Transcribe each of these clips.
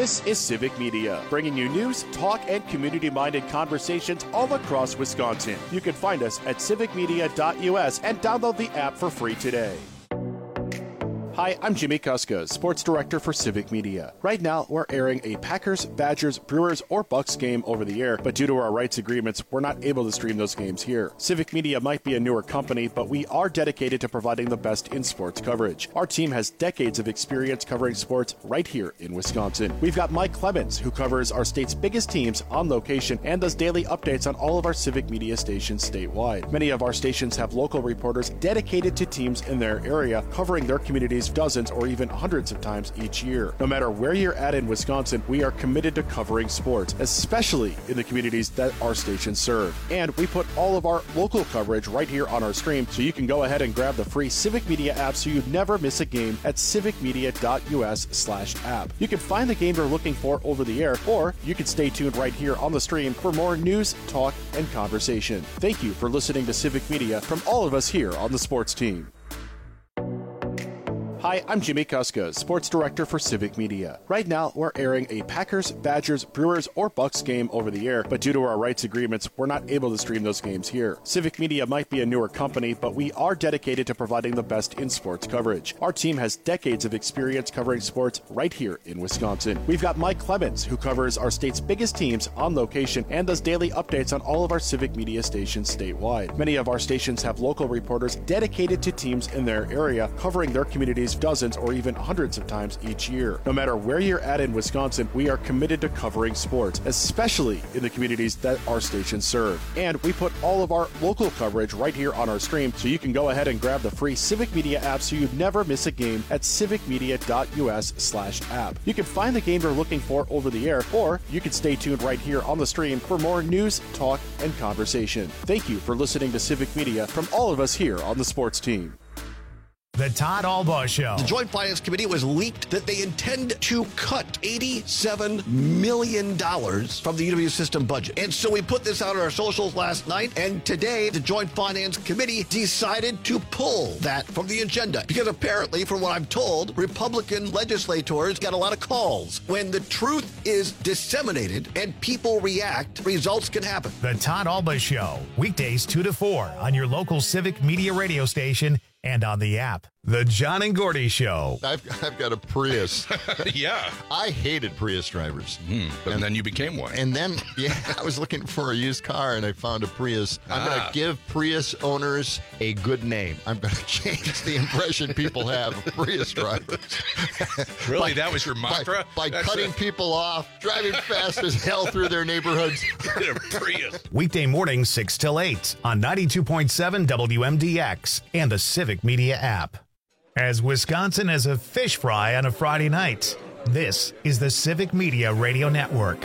This is Civic Media, bringing you news, talk, and community-minded conversations all across Wisconsin. You can find us at civicmedia.us and download the app for free today. Hi, I'm Jimmy Kuska, Sports Director for Civic Media. Right now, we're airing a Packers, Badgers, Brewers, or Bucks game over the air, but due to our rights agreements, we're not able to stream those games here. Civic Media might be a newer company, but we are dedicated to providing the best in sports coverage. Our team has decades of experience covering sports right here in Wisconsin. We've got Mike Clemens, who covers our state's biggest teams on location and does daily updates on all of our Civic Media stations statewide. Many of our stations have local reporters dedicated to teams in their area, covering their communities dozens or even hundreds of times each year. No matter where you're at in Wisconsin, we are committed to covering sports, especially in the communities that our stations serve. And we put all of our local coverage right here on our stream, so you can go ahead and grab the free Civic Media app so you never miss a game at civicmedia.us/app. You can find the game you're looking for over the air, or you can stay tuned right here on the stream for more news, talk, and conversation. Thank you for listening to Civic Media from all of us here on the sports team. Hi, I'm Jimmy Kuska, Sports Director for Civic Media. Right now, we're airing a Packers, Badgers, Brewers, or Bucks game over the air, but due to our rights agreements, we're not able to stream those games here. Civic Media might be a newer company, but we are dedicated to providing the best in sports coverage. Our team has decades of experience covering sports right here in Wisconsin. We've got Mike Clemens, who covers our state's biggest teams on location and does daily updates on all of our Civic Media stations statewide. Many of our stations have local reporters dedicated to teams in their area, covering their communities dozens or even hundreds of times each year. No matter where you're at in Wisconsin, we are committed to covering sports, especially in the communities that our stations serve. And we put all of our local coverage right here on our stream, so you can go ahead and grab the free Civic Media app so you never miss a game at civicmedia.us/app. You can find the game you're looking for over the air, or you can stay tuned right here on the stream for more news, talk, and conversation. Thank you for listening to Civic Media from all of us here on the sports team. The Todd Albaugh Show. The Joint Finance Committee was leaked that they intend to cut $87 million from the UW system budget. And so we put this out on our socials last night, and today the Joint Finance Committee decided to pull that from the agenda. Because apparently, from what I'm told, Republican legislators got a lot of calls. When the truth is disseminated and people react, results can happen. The Todd Albaugh Show. Weekdays 2 to 4 on your local Civic Media radio station and on the app. The John and Gordy Show. I've got a Prius. Yeah. I hated Prius drivers. And then you became one. And then, I was looking for a used car and I found a Prius. I'm going to give Prius owners a good name. I'm going to change the impression people have of Prius drivers. Really? That was your mantra? By cutting people off, driving fast as hell through their neighborhoods. A Prius. Weekday mornings 6 till 8 on 92.7 WMDX and the Civic Media app. As Wisconsin is a fish fry on a Friday night, this is the Civic Media Radio Network.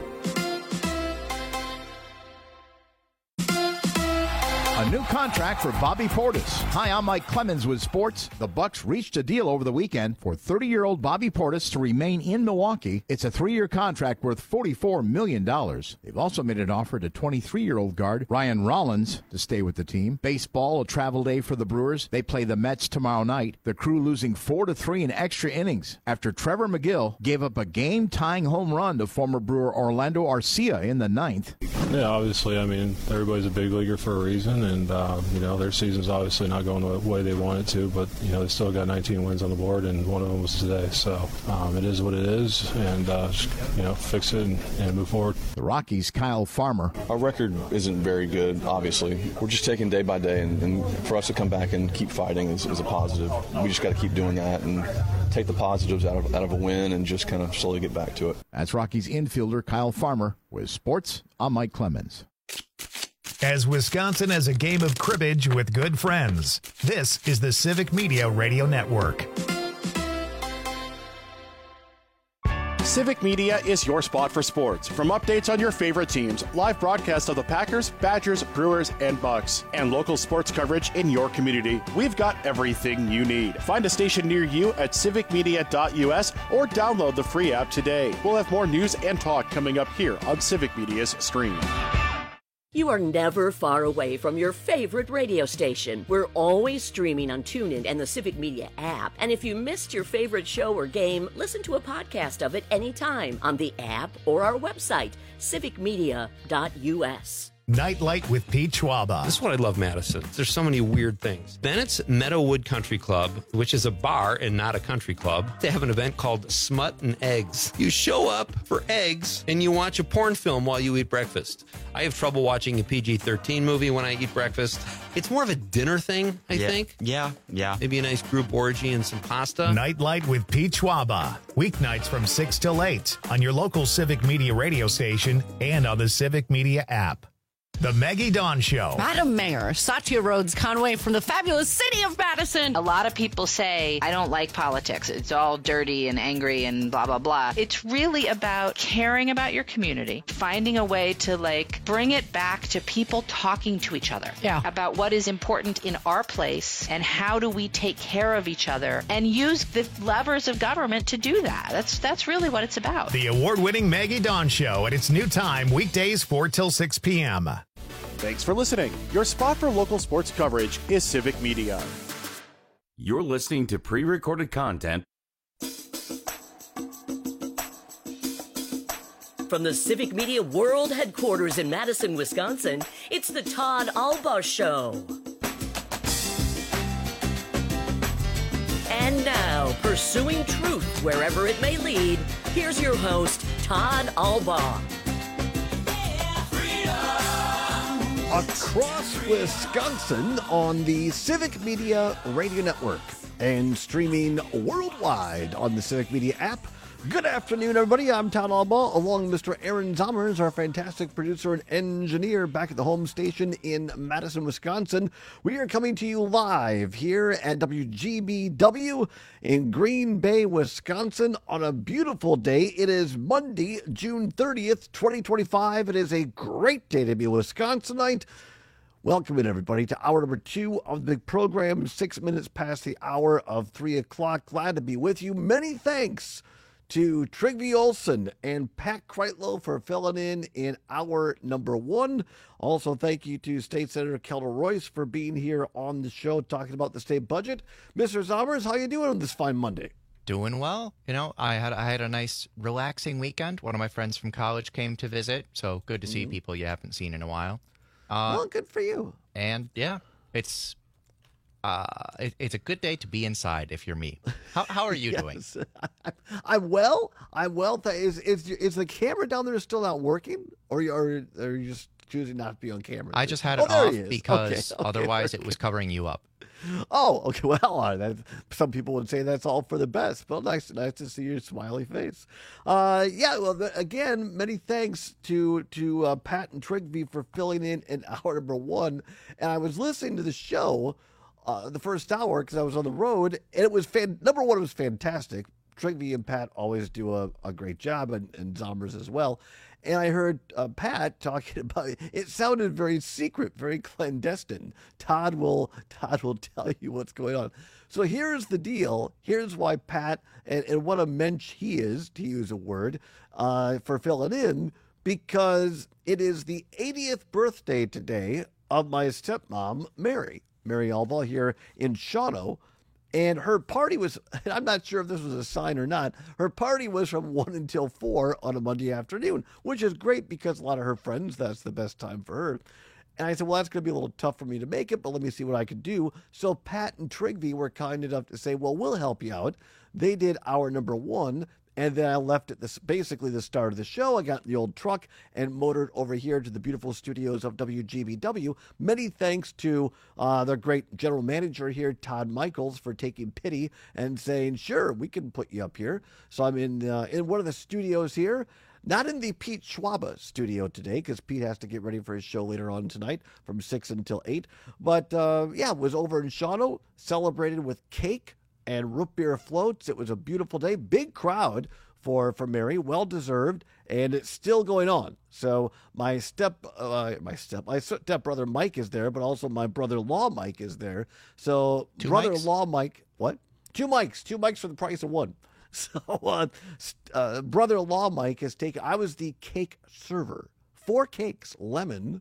A new contract for Bobby Portis. Hi, I'm Mike Clemens with sports. The Bucks reached a deal over the weekend for 30-year-old Bobby Portis to remain in Milwaukee. It's a 3-year contract worth $44 million. They've also made an offer to 23-year-old guard Ryan Rollins to stay with the team. Baseball, a travel day for the Brewers. They play the Mets tomorrow night. The Crew losing 4-3 in extra innings after Trevor McGill gave up a game-tying home run to former Brewer Orlando Arcia in the 9th. Yeah, obviously, everybody's a big leaguer for a reason, and, their season's obviously not going the way they want it to, but, they still got 19 wins on the board, and one of them was today. So it is what it is, and, fix it and move forward. The Rockies' Kyle Farmer. Our record isn't very good, obviously. We're just taking day by day, and for us to come back and keep fighting is a positive. We just got to keep doing that and take the positives out of a win and just kind of slowly get back to it. That's Rockies infielder Kyle Farmer. With sports, I'm Mike Clemens. As Wisconsin has a game of cribbage with good friends, this is the Civic Media Radio Network. Civic Media is your spot for sports. From updates on your favorite teams, live broadcasts of the Packers, Badgers, Brewers, and Bucks, and local sports coverage in your community, we've got everything you need. Find a station near you at civicmedia.us or download the free app today. We'll have more news and talk coming up here on Civic Media's stream. You are never far away from your favorite radio station. We're always streaming on TuneIn and the Civic Media app. And if you missed your favorite show or game, listen to a podcast of it anytime on the app or our website, civicmedia.us. Nightlight with Pete Schwaba. This is what I love, Madison. There's so many weird things. Bennett's Meadowood Country Club, which is a bar and not a country club, they have an event called Smut and Eggs. You show up for eggs and you watch a porn film while you eat breakfast. I have trouble watching a PG-13 movie when I eat breakfast. It's more of a dinner thing, I think. Yeah. Maybe a nice group orgy and some pasta. Nightlight with Pete Schwaba. Weeknights from 6 till 8 on your local Civic Media radio station and on the Civic Media app. The Maggie Dawn Show. Madam Mayor, Satya Rhodes Conway from the fabulous city of Madison. A lot of people say, I don't like politics. It's all dirty and angry and blah, blah, blah. It's really about caring about your community, finding a way to, bring it back to people talking to each other about what is important in our place and how do we take care of each other and use the levers of government to do that. That's really what it's about. The award-winning Maggie Dawn Show at its new time, weekdays 4 till 6 p.m. Thanks for listening. Your spot for local sports coverage is Civic Media. You're listening to pre-recorded content From the Civic Media World Headquarters in Madison, Wisconsin, it's the Todd Alba Show. And now, pursuing truth wherever it may lead, here's your host, Todd Alba. Across Wisconsin on the Civic Media Radio Network and streaming worldwide on the Civic Media app. Good afternoon, everybody. I'm Todd Alba, along with Mr. Aaron Zommers, our fantastic producer and engineer back at the home station in Madison, Wisconsin. We are coming to you live here at WGBW in Green Bay, Wisconsin on a beautiful day. It is Monday, June 30th, 2025. It is a great day to be a Wisconsinite. Welcome in, everybody, to hour number 2 of the program, 6 minutes past the hour of 3 o'clock. Glad to be with you. Many thanks to Trygve Olsen and Pat Kreitlow for filling in hour number 1. Also, thank you to State Senator Kelda Royce for being here on the show talking about the state budget. Mr. Zommers, how you doing on this fine Monday? Doing well. You know, I had a nice, relaxing weekend. One of my friends from college came to visit, so good to see people you haven't seen in a while. Well, good for you. And yeah, it's a good day to be inside if you're me. How are you doing? I'm well. Is the camera down there still not working, or are you just choosing not to be on camera? I just had it off because otherwise it was covering you up. Oh, okay. Well, some people would say that's all for the best. Well, nice to see your smiley face. Again, many thanks to Pat and Trygve for filling in hour number 1. And I was listening to the show the first hour because I was on the road, and it was number 1, it was fantastic. Trygve and Pat always do a great job, and Zommers as well. And I heard Pat talking about it sounded very secret, very clandestine. Todd will tell you what's going on. So here's the deal. Here's why Pat, and what a mensch he is, to use a word, for filling in, because it is the 80th birthday today of my stepmom, Mary Alba, here in Shawano. And her party was, I'm not sure if this was a sign or not, her party was from 1 until 4 on a Monday afternoon, which is great because a lot of her friends, that's the best time for her. And I said, well, that's going to be a little tough for me to make it, but let me see what I can do. So Pat and Trygve were kind enough to say, well, we'll help you out. They did hour number 1. And then I left at basically the start of the show. I got in the old truck and motored over here to the beautiful studios of WGBW. Many thanks to their great general manager here, Todd Michaels, for taking pity and saying, sure, we can put you up here. So I'm in one of the studios here. Not in the Pete Schwaba studio today, because Pete has to get ready for his show later on tonight from 6 until 8. But, was over in Shawano, celebrated with cake and root beer floats. It was a beautiful day. Big crowd for Mary, well deserved, and it's still going on. So my stepbrother Mike is there, but also my brother-in-law Mike is there. So brother-in-law Mike, what? 2 mics for the price of 1. So brother-in-law Mike has taken. I was the cake server. 4 cakes, lemon,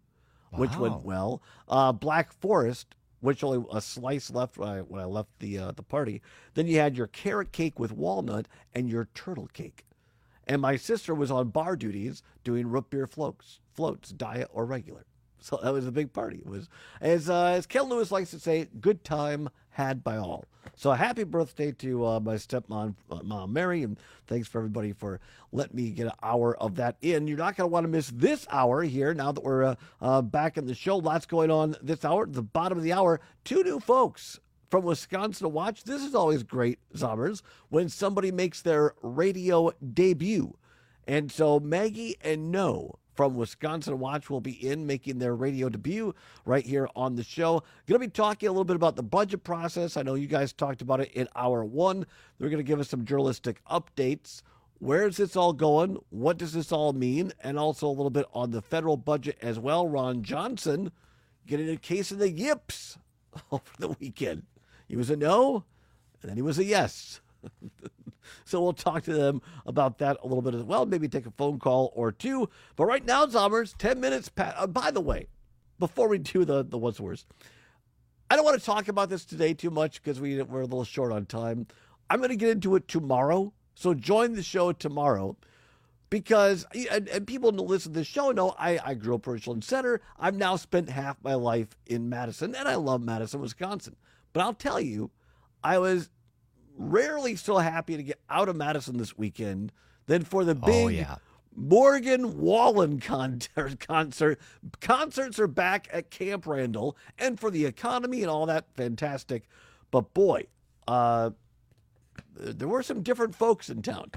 which went well. Black Forest, which only a slice left when I left the party. Then you had your carrot cake with walnut and your turtle cake. And my sister was on bar duties doing root beer floats, diet or regular. So that was a big party. It was, as Ken Lewis likes to say, good time had by all. So happy birthday to my stepmom, Mom Mary, and thanks for everybody for letting me get an hour of that in. You're not going to want to miss this hour here now that we're back in the show. Lots going on this hour. At the bottom of the hour, 2 new folks from Wisconsin to watch. This is always great, Zombers, when somebody makes their radio debut. And so Maggie and No from Wisconsin Watch will be in making their radio debut right here on the show. Going to be talking a little bit about the budget process. I know you guys talked about it in hour 1. They're going to give us some journalistic updates. Where is this all going? What does this all mean? And also a little bit on the federal budget as well. Ron Johnson getting a case of the yips over the weekend. He was a no, and then he was a yes. So we'll talk to them about that a little bit as well. Maybe take a phone call or two. But right now, Zombers, 10 minutes past. By the way, before we do the what's worse, I don't want to talk about this today too much because we're a little short on time. I'm going to get into it tomorrow. So join the show tomorrow because, and people who listen to the show know I grew up in Richland Center. I've now spent half my life in Madison, and I love Madison, Wisconsin. But I'll tell you, I was rarely so happy to get out of Madison this weekend than for the big Morgan Wallen concert. Concerts are back at Camp Randall, and for the economy and all that, fantastic. But boy, there were some different folks in town.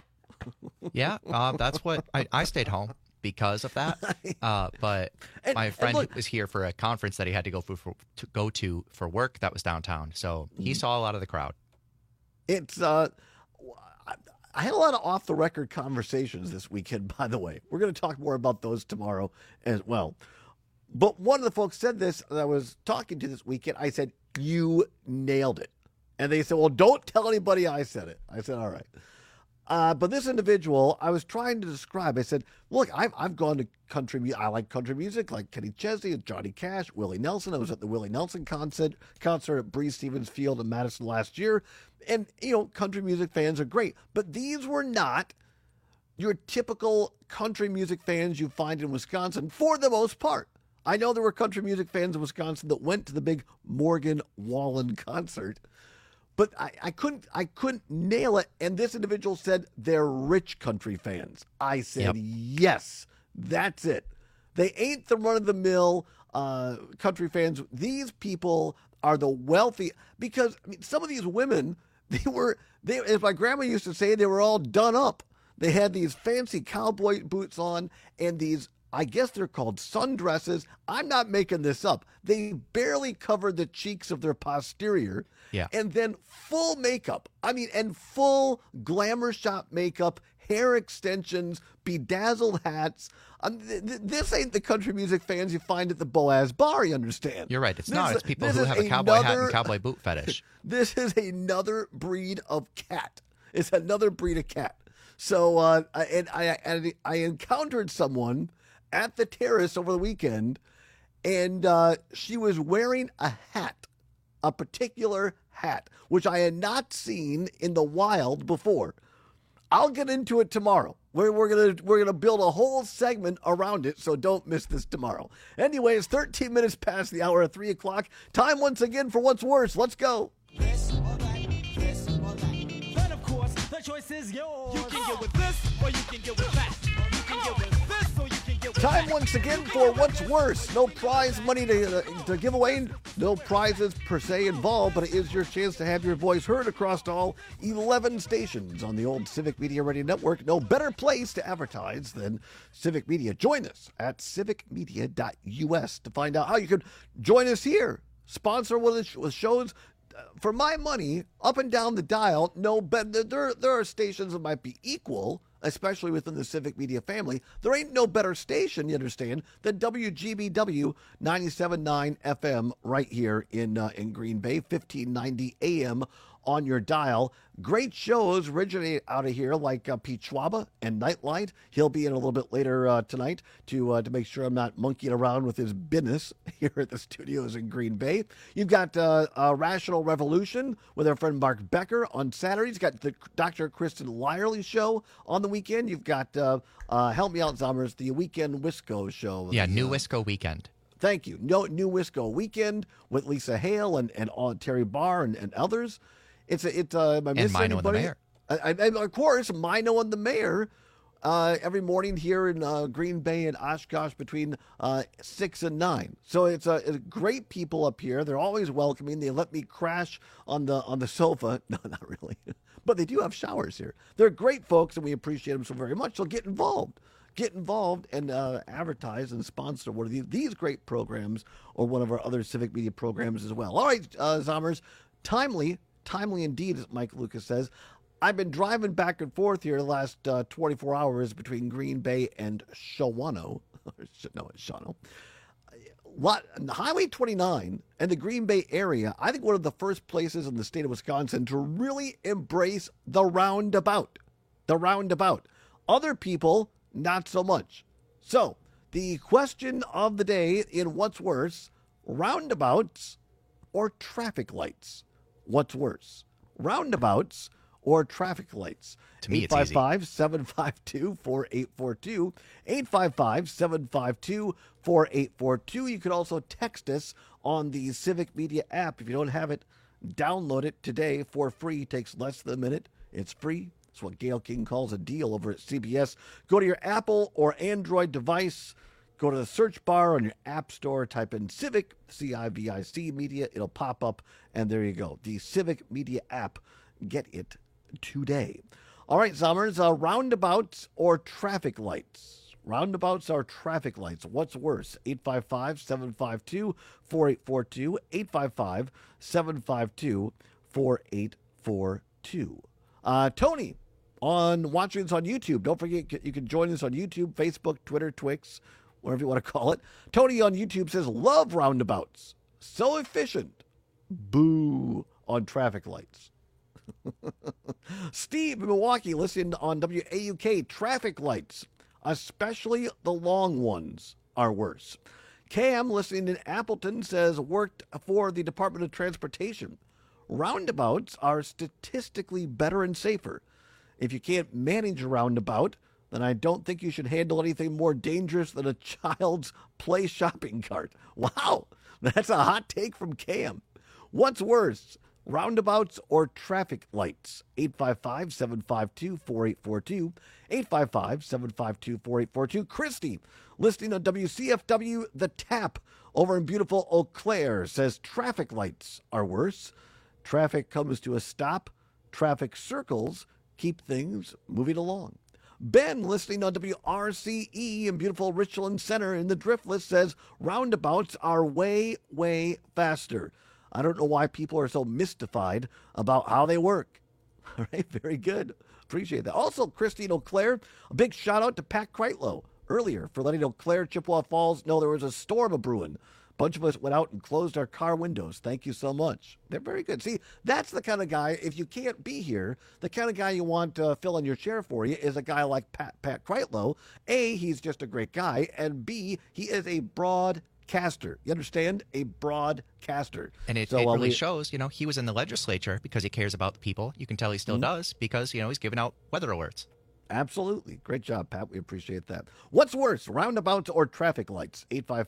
That's what I stayed home because of that. But my friend was here for a conference that he had to go to for work that was downtown, so he saw a lot of the crowd. It's I had a lot of off-the-record conversations this weekend, by the way. We're going to talk more about those tomorrow as well. But one of the folks said this that I was talking to this weekend. I said, you nailed it. And they said, well, don't tell anybody I said it. I said, all right. But this individual, I was trying to describe. I said, look, I've gone to country music. I like country music, like Kenny Chesney, Johnny Cash, Willie Nelson. I was at the Willie Nelson concert at Breeze Stevens Field in Madison last year. And, country music fans are great. But these were not your typical country music fans you find in Wisconsin for the most part. I know there were country music fans in Wisconsin that went to the big Morgan Wallen concert. But I couldn't nail it. And this individual said they're rich country fans. I said, yes, that's it. They ain't the run-of-the-mill country fans. These people are the wealthy. Because some of these women, as my grandma used to say, they were all done up. They had these fancy cowboy boots on and these, I guess they're called sundresses. I'm not making this up. They barely covered the cheeks of their posterior. Yeah. And then full makeup. And full glamour shop makeup, hair extensions, bedazzled hats. This ain't the country music fans you find at the Boaz Bar, you understand? You're right. It's not. It's people who have a cowboy hat and cowboy boot fetish. This is another breed of cat. It's another breed of cat. So, I encountered someone at the Terrace over the weekend, and she was wearing a hat, a particular hat, which I had not seen in the wild before. I'll get into it tomorrow. We're gonna build a whole segment around it, so don't miss this tomorrow. Anyway, it's 13 minutes past the hour of 3 o'clock. Time once again for What's Worse. Let's go. Yes, all right. Yes, all right. But of course, the choice is yours. You can get with this, or you can get with that. You can get with this, or you can get with Time that. once again for What's Worse. No prize money to give away. No prizes per se involved, but it is your chance to have your voice heard across all 11 stations on the old Civic Media Radio Network. No better place to advertise than Civic Media. Join us at civicmedia.us to find out how you can join us here. Sponsor one of the shows. For my money, up and down the dial, no better. There are stations that might be equal, especially within the Civic Media family. There ain't no better station, you understand, than WGBW 97.9 FM right here in Green Bay, 1590 AM on your dial. Great shows originate out of here, like Pete Schwaba and Nightlight. He'll be in a little bit later tonight to make sure I'm not monkeying around with his business here at the studios in Green Bay. You've got Rational Revolution with our friend Mark Becker on Saturdays. You've got the Dr. Kristen Lyerly show on the weekend. You've got, help me out, Zommers, the Weekend Wisco show. Yeah, New Wisco Weekend. Thank you. New Wisco Weekend with Lisa Hale and Terry Barr and others. Am I missing Mino and the anybody? Mayor. And of course, Mino and the Mayor every morning here in Green Bay and Oshkosh between 6 and 9. So it's great people up here. They're always welcoming. They let me crash on the sofa. No, not really. But they do have showers here. They're great folks, and we appreciate them so very much. So get involved. Get involved and advertise and sponsor one of these great programs or one of our other civic media programs as well. All right, Zommers, timely indeed, as Mike Lucas says. I've been driving back and forth here the last 24 hours between Green Bay and Shawano. Shawano. Highway 29 and the Green Bay area, I think one of the first places in the state of Wisconsin to really embrace the roundabout. The roundabout. Other people, not so much. So, the question of the day in What's Worse, roundabouts or traffic lights? What's worse, roundabouts or traffic lights? To me, it's easy. 855-752-4842. 855-752-4842. You can also text us on the Civic Media app. If you don't have it, download it today for free. It takes less than a minute. It's free. It's what Gail King calls a deal over at CBS. Go to your Apple or Android device. Go to the search bar on your app store, type in Civic, C-I-V-I-C Media. It'll pop up, and there you go. The Civic Media app. Get it today. All right, Zommers, roundabouts or traffic lights? Roundabouts or traffic lights? What's worse? 855-752-4842. 855-752-4842. Tony, watching us on YouTube. Don't forget, you can join us on YouTube, Facebook, Twitter, Twix, whatever you want to call it. Tony on YouTube says, love roundabouts. So efficient. Boo on traffic lights. Steve in Milwaukee listening on WAUK, traffic lights, especially the long ones, are worse. Cam listening in Appleton says, worked for the Department of Transportation. Roundabouts are statistically better and safer. If you can't manage a roundabout, then I don't think you should handle anything more dangerous than a child's play shopping cart. Wow, that's a hot take from Cam. What's worse, roundabouts or traffic lights? 855-752-4842. 855-752-4842. Christy, listening on WCFW The Tap over in beautiful Eau Claire, says traffic lights are worse. Traffic comes to a stop. Traffic circles keep things moving along. Ben, listening on WRCE in beautiful Richland Center in the Driftless, says roundabouts are way, way faster. I don't know why people are so mystified about how they work. All right, very good. Appreciate that. Also, Christine Eau Claire, a big shout out to Pat Kreitlow earlier for letting Eau Claire, Chippewa Falls know there was a storm a-brewing. A bunch of us went out and closed our car windows. Thank you so much. They're very good. See, that's the kind of guy, if you can't be here, the kind of guy you want to fill in your chair for you is a guy like Pat Kreitlow. A, he's just a great guy, and B, he is a broadcaster. You understand? A broadcaster. And it really shows, he was in the legislature because he cares about the people. You can tell he still does because, he's giving out weather alerts. Absolutely. Great job, Pat. We appreciate that. What's worse, roundabouts or traffic lights?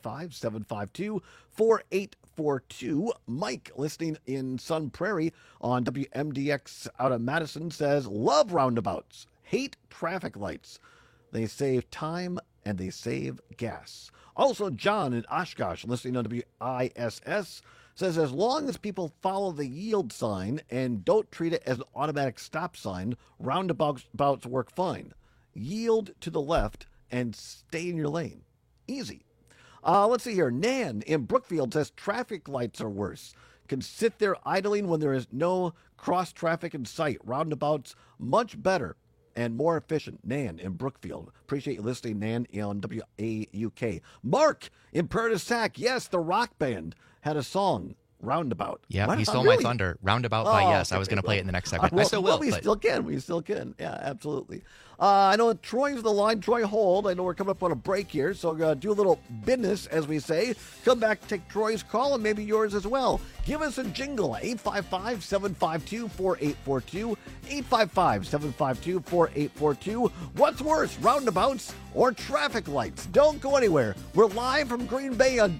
855-752-4842. Mike, listening in Sun Prairie on WMDX out of Madison, says, love roundabouts, hate traffic lights. They save time and they save gas. Also, John in Oshkosh, listening on WISS, says as long as people follow the yield sign and don't treat it as an automatic stop sign, roundabouts work fine. Yield to the left and stay in your lane. Easy. Let's see here. Nan in Brookfield says traffic lights are worse. Can sit there idling when there is no cross traffic in sight. Roundabouts much better and more efficient. Nan in Brookfield. Appreciate you listening, Nan, on WAUK. Mark in Prairie du Sac. Yes, the rock band had a song, Roundabout. Yeah, What? he stole Really? my thunder. Roundabout by Yes. I was going to play it in the next segment. I still will. We still can. We still can. Yeah, absolutely. I know Troy's the line. Troy, hold. I know we're coming up on a break here, so do a little business, as we say. Come back, take Troy's call, and maybe yours as well. Give us a jingle, 855-752-4842, 855-752-4842. What's worse, roundabouts or traffic lights? Don't go anywhere. We're live from Green Bay on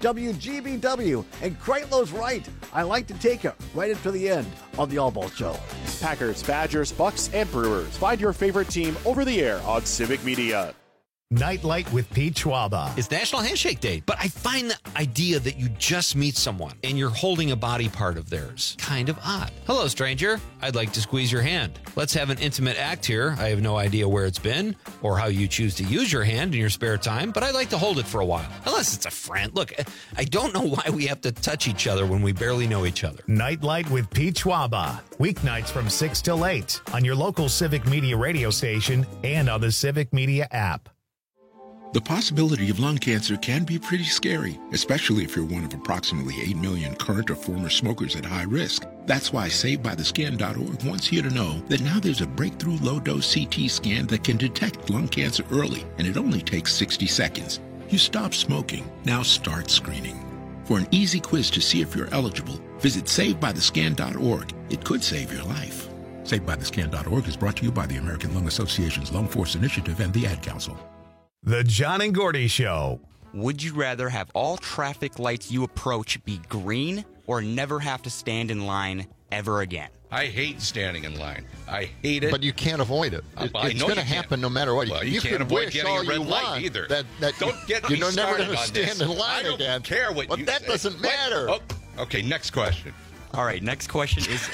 WGBW, and Kreitlo's right. I like to take it right into the end of the All Ball Show. Packers, Badgers, Bucks, and Brewers. Find your favorite team over the air on Civic Media. Nightlight with Pete Schwaba. It's National Handshake Day, but I find the idea that you just meet someone and you're holding a body part of theirs kind of odd. Hello, stranger. I'd like to squeeze your hand. Let's have an intimate act here. I have no idea where it's been or how you choose to use your hand in your spare time, but I'd like to hold it for a while. Unless it's a friend. Look, I don't know why we have to touch each other when we barely know each other. Nightlight with Pete Schwaba. Weeknights from 6 till 8 on your local Civic Media radio station and on the Civic Media app. The possibility of lung cancer can be pretty scary, especially if you're one of approximately 8 million current or former smokers at high risk. That's why SaveByTheScan.org wants you to know that now there's a breakthrough low-dose CT scan that can detect lung cancer early, and it only takes 60 seconds. You stop smoking, now start screening. For an easy quiz to see if you're eligible, visit SaveByTheScan.org. It could save your life. SaveByTheScan.org is brought to you by the American Lung Association's Lung Force Initiative and the Ad Council. The John and Gordy Show. Would you rather have all traffic lights you approach be green or never have to stand in line ever again? I hate standing in line. I hate it. But you can't avoid it. It's going to happen no matter what. Well, you can't avoid getting a red light either. Don't get me You're never started going to on stand this. in line I don't again. care what but you that say. doesn't matter. Oh, okay, next question. All right, next question is...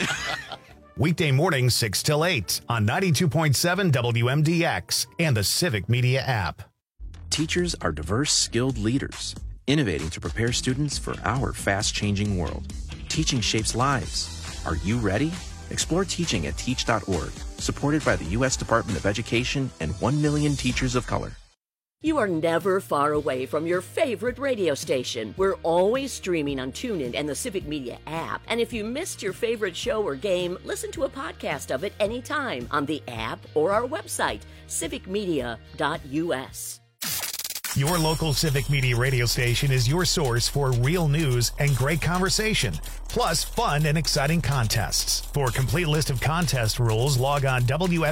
Weekday mornings 6 till 8 on 92.7 WMDX and the Civic Media app. Teachers are diverse, skilled leaders, innovating to prepare students for our fast-changing world. Teaching shapes lives. Are you ready? Explore teaching at teach.org, supported by the U.S. Department of Education and 1 million teachers of color. You are never far away from your favorite radio station. We're always streaming on TuneIn and the Civic Media app. And if you missed your favorite show or game, listen to a podcast of it anytime on the app or our website, civicmedia.us. Your local Civic Media radio station is your source for real news and great conversation, plus fun and exciting contests. For a complete list of contest rules, log on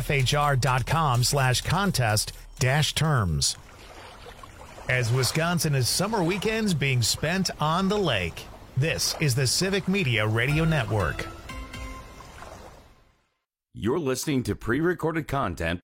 WFHR.com/contest-terms. As Wisconsin is summer weekends being spent on the lake, this is the Civic Media Radio Network. You're listening to pre-recorded content.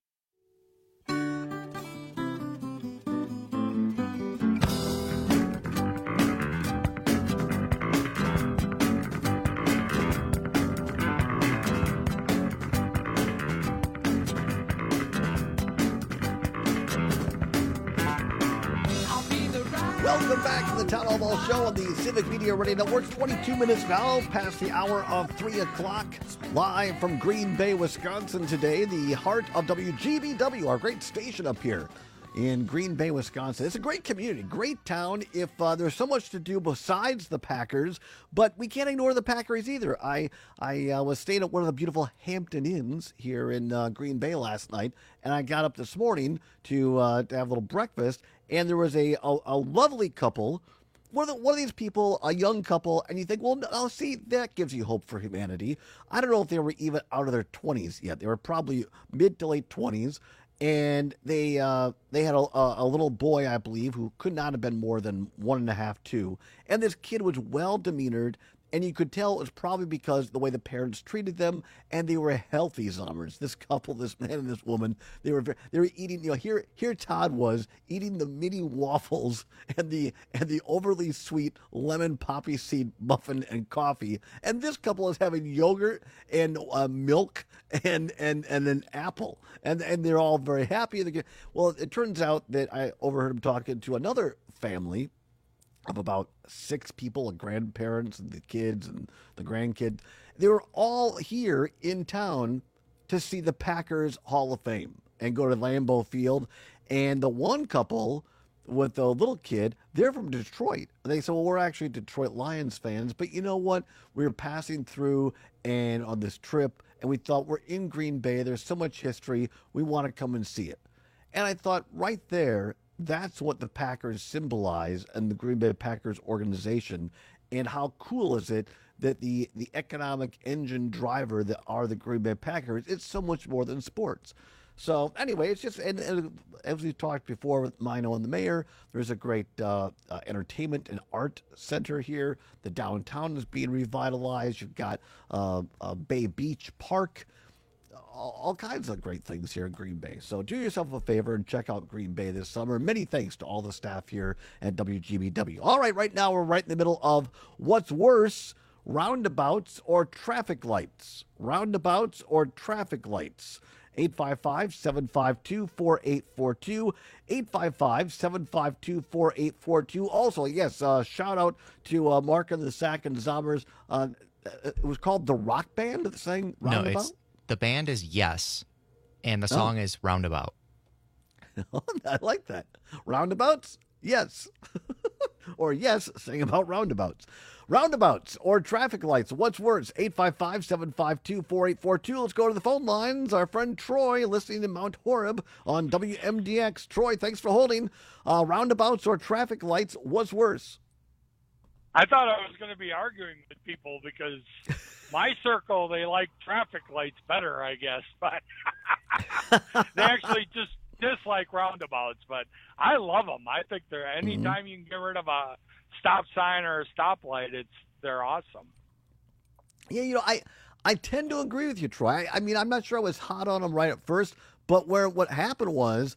Welcome back to the Town Hall Ball Show on the Civic Media Radio Network. 22 minutes now past the hour of 3 o'clock. Live from Green Bay, Wisconsin today, the heart of WGBW, our great station up here in Green Bay, Wisconsin. It's a great community, great town. If there's so much to do besides the Packers, but we can't ignore the Packers either. I was staying at one of the beautiful Hampton Inns here in Green Bay last night, and I got up this morning to have a little breakfast, and there was a lovely couple. One of these people, a young couple, and you think, well, no, see, that gives you hope for humanity. I don't know if they were even out of their 20s yet. They were probably mid to late 20s. And they had a little boy, I believe, who could not have been more than 1.5, 2. And this kid was well demeanored, and you could tell it was probably because the way the parents treated them, and they were healthy Zommers. This couple, this man and this woman, they were eating. Here Todd was eating the mini waffles and the overly sweet lemon poppy seed muffin and coffee, and this couple is having yogurt and milk and an apple, and they're all very happy. Well, it turns out that I overheard him talking to another family of about 6 people, the grandparents and the kids and the grandkids. They were all here in town to see the Packers Hall of Fame and go to Lambeau Field. And the one couple, with a little kid. They're from Detroit. They said, well, we're actually Detroit Lions fans, but you know what? We were passing through and on this trip, and we thought we're in Green Bay. There's so much history. We want to come and see it. And I thought right there, that's what the Packers symbolize and the Green Bay Packers organization. And how cool is it that the economic engine driver that are the Green Bay Packers, it's so much more than sports. So anyway, it's just, and as we talked before with Mino and the mayor, there's a great entertainment and art center here. The downtown is being revitalized. You've got Bay Beach Park, all kinds of great things here in Green Bay. So do yourself a favor and check out Green Bay this summer. Many thanks to all the staff here at WGBW. All right now we're right in the middle of what's worse, roundabouts or traffic lights. Roundabouts or traffic lights. 855-752-4842, 855-752-4842. Also, yes, shout out to Mark and the Sack and Zombers. It was called The Rock Band that sang Roundabout? No, the band is Yes, and the song is Roundabout. I like that. Roundabouts? Yes. Or yes, sing about roundabouts. Roundabouts or traffic lights, what's worse? 855-752-4842. Let's go to the phone lines. Our friend Troy, listening in Mount Horeb on WMDX. Troy, thanks for holding. Roundabouts or traffic lights, what's worse? I thought I was going to be arguing with people because my circle, they like traffic lights better, I guess. But they actually just dislike roundabouts. But I love them. I think they're anytime you can get rid of a stop sign or a stoplight, they're awesome. Yeah, I tend to agree with you, Troy. I mean, I'm not sure I was hot on them right at first, but what happened was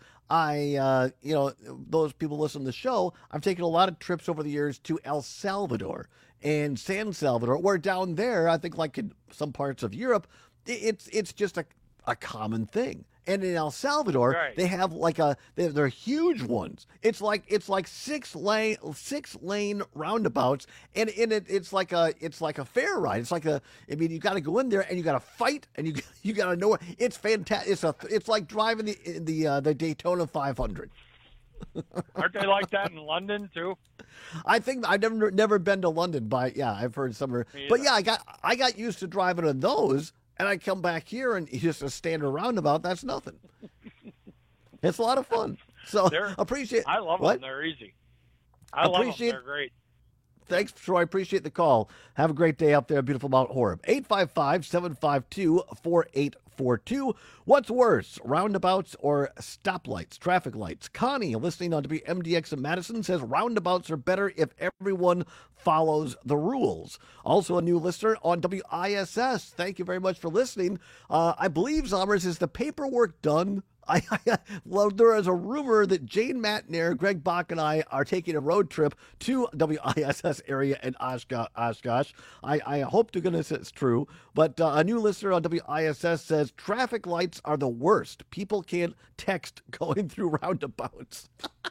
those people listen to the show, I've taken a lot of trips over the years to El Salvador and San Salvador, where down there, I think like in some parts of Europe, it's just a common thing. And in El Salvador, right, they have they're huge ones. It's like 6 lane roundabouts, and in it's like a fair ride. It's you got to go in there and you got to fight and you got to know it's fantastic. It's like driving the Daytona 500. Aren't they like that in London too? I think I've never been to London, but yeah, I've heard some. But yeah, I got used to driving on those. And I come back here and just a standard roundabout, that's nothing. It's a lot of fun. So appreciate. I love them. They're easy. I love them. They're great. Thanks, Troy. Appreciate the call. Have a great day up there, beautiful Mount Horeb. 855-752-4842. What's worse, roundabouts or stoplights, traffic lights? Connie, listening on WMDX in Madison, says roundabouts are better if everyone follows the rules. Also a new listener on WISS. Thank you very much for listening. I believe, Zommers, is the paperwork done? Well, there is a rumor that Jane Matnair, Greg Bach, and I are taking a road trip to WISS area in Oshkosh. I hope to goodness it's true. But a new listener on WISS says traffic lights are the worst. People can't text going through roundabouts.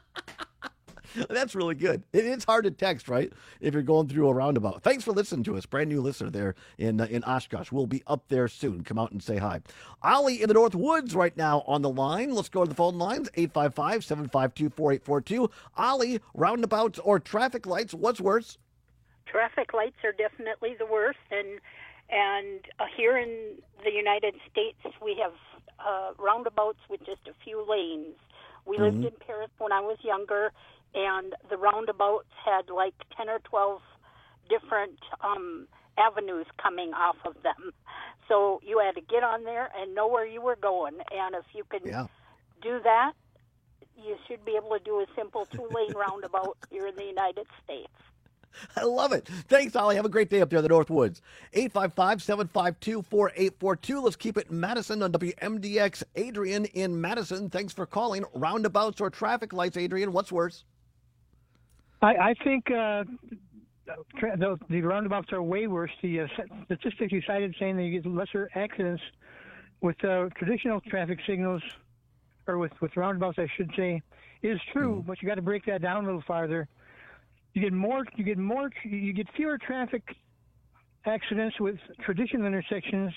That's really good. It's hard to text, right, if you're going through a roundabout. Thanks for listening to us. Brand new listener there in Oshkosh. We'll be up there soon. Come out and say hi. Ollie in the North Woods right now on the line. Let's go to the phone lines, 855-752-4842. Ollie, roundabouts or traffic lights, what's worse? Traffic lights are definitely the worst. And here in the United States, we have roundabouts with just a few lanes. We lived in Paris when I was younger, and the roundabouts had like 10 or 12 different avenues coming off of them. So you had to get on there and know where you were going. And if you can do that, you should be able to do a simple 2-lane roundabout here in the United States. I love it. Thanks, Ollie. Have a great day up there in the North Woods. 855-752-4842. Let's keep it in Madison on WMDX. Adrian in Madison, thanks for calling. Roundabouts or traffic lights, Adrian, what's worse? I think the roundabouts are way worse. The statistics you cited saying that you get lesser accidents with traditional traffic signals, or with roundabouts, I should say, is true, but you got to break that down a little farther. You get fewer traffic accidents with traditional intersections,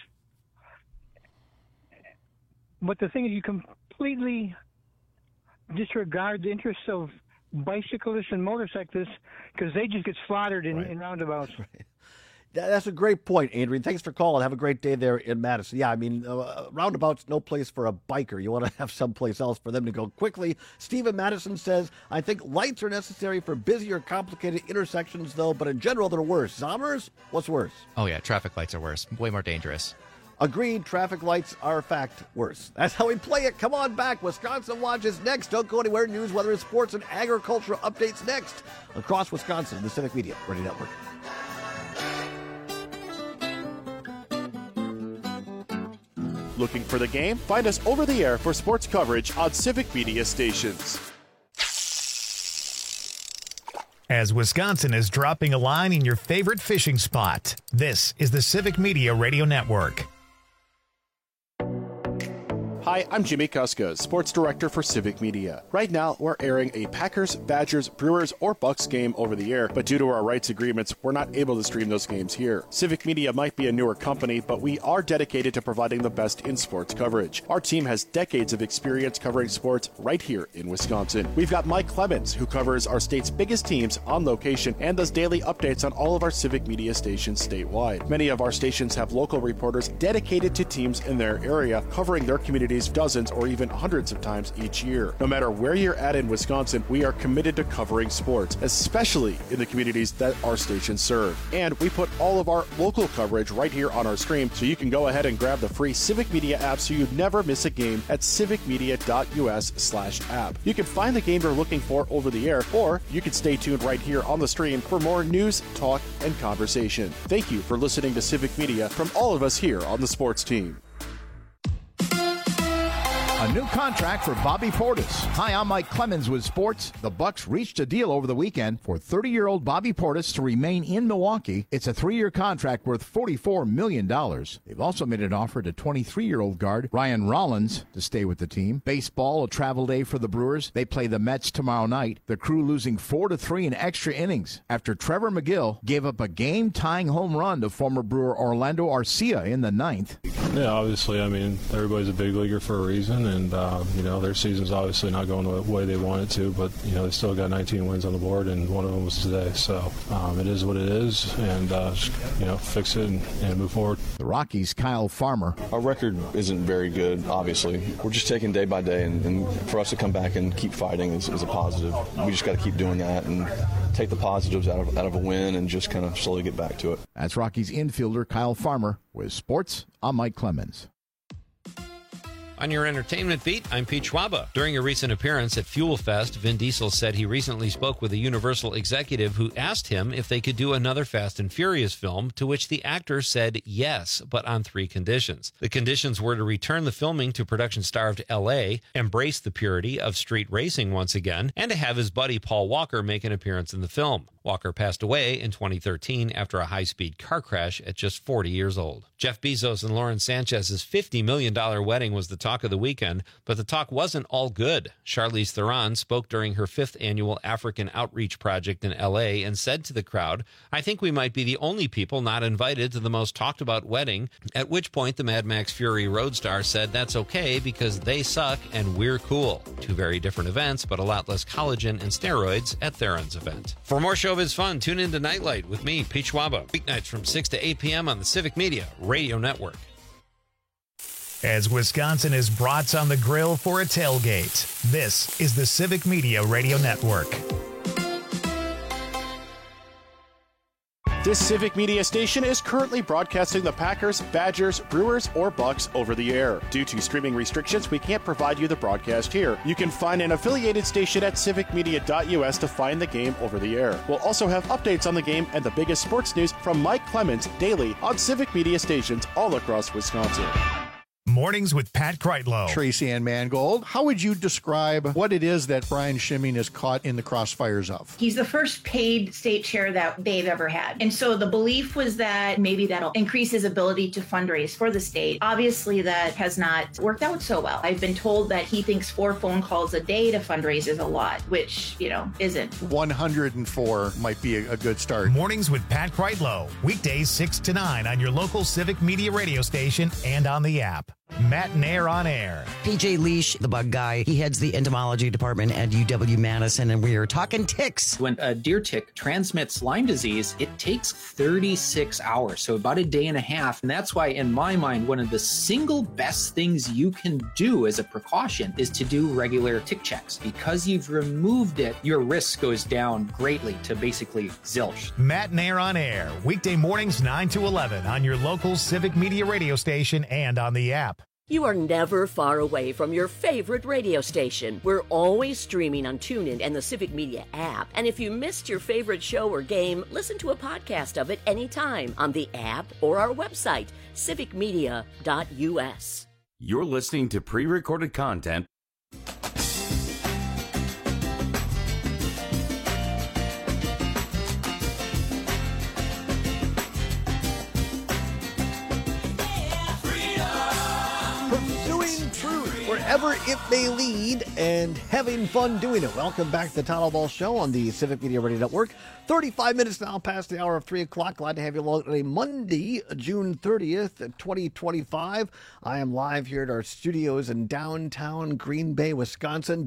but the thing is, you completely disregard the interests of bicyclists and motorcyclists because they just get slaughtered in roundabouts. Right. That's a great point, Adrian. Thanks for calling. Have a great day there in Madison. Yeah, I mean, roundabouts, no place for a biker. You want to have someplace else for them to go quickly. Stephen Madison says, I think lights are necessary for busy or complicated intersections, though, but in general, they're worse. Zommers, what's worse? Oh, yeah, traffic lights are worse. Way more dangerous. Agreed, traffic lights are, in fact, worse. That's how we play it. Come on back. Wisconsin Watch is next. Don't go anywhere. News, weather, sports, and agricultural updates next. Across Wisconsin, the Civic Media Radio Network. Looking for the game? Find us over the air for sports coverage on Civic Media stations. As Wisconsin is dropping a line in your favorite fishing spot, this is the Civic Media Radio Network. Hi, I'm Jimmy Kuska, Sports Director for Civic Media. Right now, we're airing a Packers, Badgers, Brewers, or Bucks game over the air, but due to our rights agreements, we're not able to stream those games here. Civic Media might be a newer company, but we are dedicated to providing the best in sports coverage. Our team has decades of experience covering sports right here in Wisconsin. We've got Mike Clemens, who covers our state's biggest teams on location and does daily updates on all of our Civic Media stations statewide. Many of our stations have local reporters dedicated to teams in their area, covering their communities dozens or even hundreds of times each year. No matter where you're at in Wisconsin, we are committed to covering sports, especially in the communities that our stations serve. And we put all of our local coverage right here on our stream, so you can go ahead and grab the free Civic Media app so you never miss a game at civicmedia.us/app. You can find the game you're looking for over the air, or you can stay tuned right here on the stream for more news, talk, and conversation. Thank you for listening to Civic Media from all of us here on the sports team. A new contract for Bobby Portis. Hi, I'm Mike Clemens with sports. The Bucks reached a deal over the weekend for 30-year-old Bobby Portis to remain in Milwaukee. It's a 3-year contract worth $44 million. They've also made an offer to 23-year-old guard Ryan Rollins to stay with the team. Baseball, a travel day for the Brewers. They play the Mets tomorrow night. The Crew losing 4-3 in extra innings after Trevor McGill gave up a game-tying home run to former Brewer Orlando Arcia in the 9th. Yeah, obviously, I mean, everybody's a big leaguer for a reason, and, their season's obviously not going the way they want it to, but, they still got 19 wins on the board, and one of them was today. So it is what it is, and, fix it and move forward. The Rockies' Kyle Farmer. Our record isn't very good, obviously. We're just taking day by day, and for us to come back and keep fighting is a positive. We just got to keep doing that and take the positives out of a win and just kind of slowly get back to it. That's Rockies infielder Kyle Farmer. With sports, I'm Mike Clemens. On your entertainment beat, I'm Pete Schwaba. During a recent appearance at Fuel Fest, Vin Diesel said he recently spoke with a Universal executive who asked him if they could do another Fast and Furious film, to which the actor said yes, but on 3 conditions. The conditions were to return the filming to production-starved L.A., embrace the purity of street racing once again, and to have his buddy Paul Walker make an appearance in the film. Walker passed away in 2013 after a high-speed car crash at just 40 years old. Jeff Bezos and Lauren Sanchez's $50 million wedding was the talk of the weekend, but the talk wasn't all good. Charlize Theron spoke during her 5th annual African Outreach Project in L.A. and said to the crowd, "I think we might be the only people not invited to the most talked-about wedding," at which point the Mad Max Fury road star said that's okay because they suck and we're cool. 2 very different events, but a lot less collagen and steroids at Theron's event. For more showbiz fun, tune in to Nightlight with me, Pete Schwaba, weeknights from 6 to 8 p.m. on the Civic Media Radio Network. As Wisconsin is brats on the grill for a tailgate, this is the Civic Media Radio Network. This Civic Media station is currently broadcasting the Packers, Badgers, Brewers, or Bucks over the air. Due to streaming restrictions, we can't provide you the broadcast here. You can find an affiliated station at civicmedia.us to find the game over the air. We'll also have updates on the game and the biggest sports news from Mike Clemens daily on Civic Media stations all across Wisconsin. Mornings with Pat Kreitlow. Tracy Ann Mangold, how would you describe what it is that Brian Schimming is caught in the crossfires of? He's the first paid state chair that they've ever had. And so the belief was that maybe that'll increase his ability to fundraise for the state. Obviously, that has not worked out so well. I've been told that he thinks 4 phone calls a day to fundraise is a lot, which, isn't. 104 might be a good start. Mornings with Pat Kreitlow. Weekdays 6 to 9 on your local Civic Media radio station and on the app. Matt Nair on air. PJ Leash, the bug guy, he heads the entomology department at UW-Madison, and we are talking ticks. When a deer tick transmits Lyme disease, it takes 36 hours, so about a day and a half. And that's why, in my mind, one of the single best things you can do as a precaution is to do regular tick checks. Because you've removed it, your risk goes down greatly to basically zilch. Matt Nair on air, weekday mornings 9 to 11 on your local Civic Media radio station and on the app. You are never far away from your favorite radio station. We're always streaming on TuneIn and the Civic Media app. And if you missed your favorite show or game, listen to a podcast of it anytime on the app or our website, civicmedia.us. You're listening to pre-recorded content. Wherever it may lead, and having fun doing it. Welcome back to the Town Hall Ball Show on the Civic Media Radio Network. 35 minutes now past the hour of 3 o'clock. Glad to have you along on a Monday, June 30th, 2025. I am live here at our studios in downtown Green Bay, Wisconsin.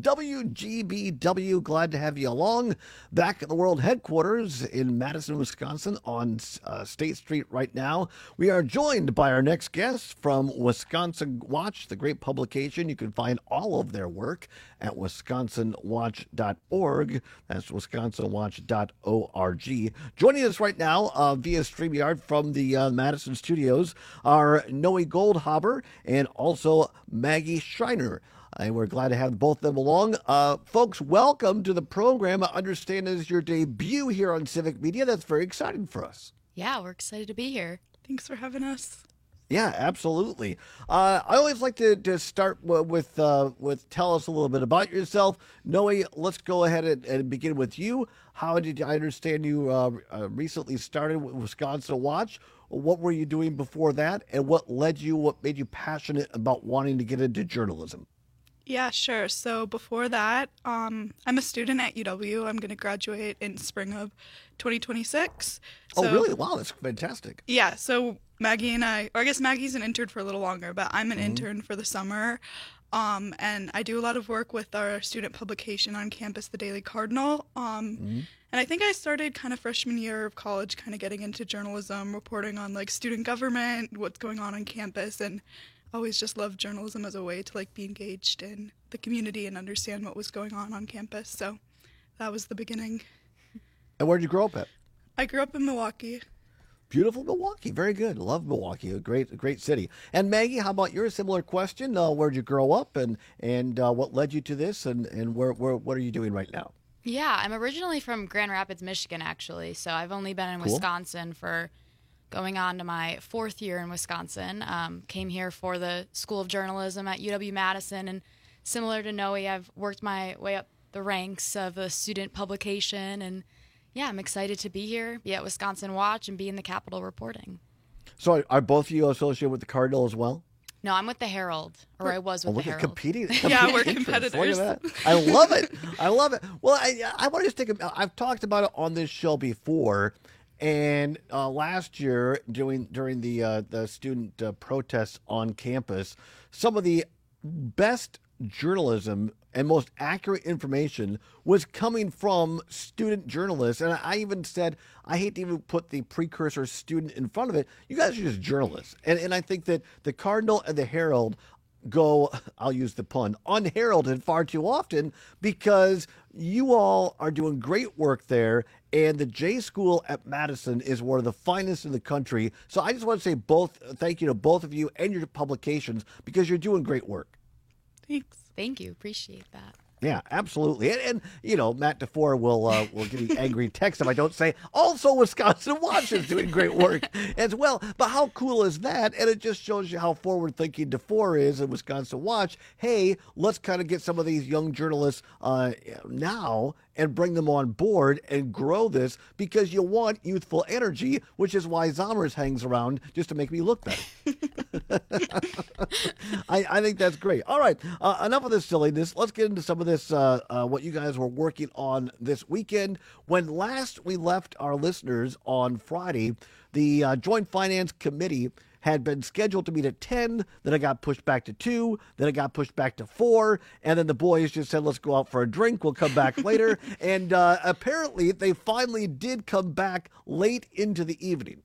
WGBW, glad to have you along. Back at the world headquarters in Madison, Wisconsin on State Street right now. We are joined by our next guest from Wisconsin Watch, the great publication. You can find all of their work at wisconsinwatch.org. That's wisconsinwatch.org. Joining us right now via StreamYard from the Madison studios are Noe Goldhaber and also Maggie Schreiner. And we're glad to have both of them along. Folks, welcome to the program. I understand it is your debut here on Civic Media. That's very exciting for us. Yeah, we're excited to be here. Thanks for having us. Yeah, absolutely. I always like to start with tell us a little bit about yourself. Noe, let's go ahead and begin with you. How did I understand you recently started with Wisconsin Watch? What were you doing before that, and what made you passionate about wanting to get into journalism? Yeah, sure. So before that, I'm a student at UW. I'm going to graduate in spring of 2026. Oh, really? Wow, that's fantastic. Yeah, so Maggie and I guess Maggie's an intern for a little longer, but I'm an intern for the summer. And I do a lot of work with our student publication on campus, the Daily Cardinal. And I think I started kind of freshman year of college, kind of getting into journalism, reporting on like student government, what's going on campus, and always just loved journalism as a way to like be engaged in the community and understand what was going on campus. So that was the beginning. And where did you grow up at? I grew up in Milwaukee. Beautiful Milwaukee. Very good. Love Milwaukee. A great city. And Maggie, how about your similar question? Where'd you grow up and what led you to this and what are you doing right now? Yeah, I'm originally from Grand Rapids, Michigan, actually. So I've only been in Wisconsin for going on to my 4th year in Wisconsin. Came here for the School of Journalism at UW-Madison. And similar to Noe, I've worked my way up the ranks of a student publication. And yeah, I'm excited to be here, be at Wisconsin Watch, and be in the Capitol reporting. So are both of you associated with the Cardinal as well? No, I'm with the Herald, or I was with the Herald. Competing. Yeah, we're competitors. Look at that. I love it. I love it. Well, I want to take I've talked about it on this show before. And last year, during the student protests on campus, some of the best journalism and most accurate information was coming from student journalists. And I even said, I hate to even put the precursor student in front of it. You guys are just journalists. And I think that the Cardinal and the Herald go, I'll use the pun, unheralded far too often because you all are doing great work there, and the J School at Madison is one of the finest in the country. So I just want to say thank you to both of you and your publications because you're doing great work. Thanks. Thank you. Appreciate that. Yeah, absolutely. And you know, Matt DeFore will give me angry text if I don't say, also Wisconsin Watch is doing great work as well. But how cool is that? And it just shows you how forward-thinking DeFore is in Wisconsin Watch. Hey, let's kind of get some of these young journalists now and bring them on board and grow this because you want youthful energy, which is why Zommers hangs around just to make me look better. I think that's great. All right, enough of this silliness. Let's get into some of this, what you guys were working on this weekend. When last we left our listeners on Friday, the Joint Finance Committee had been scheduled to meet at 10, then it got pushed back to 2, then it got pushed back to 4, and then the boys just said, let's go out for a drink, we'll come back later. And apparently they finally did come back late into the evening.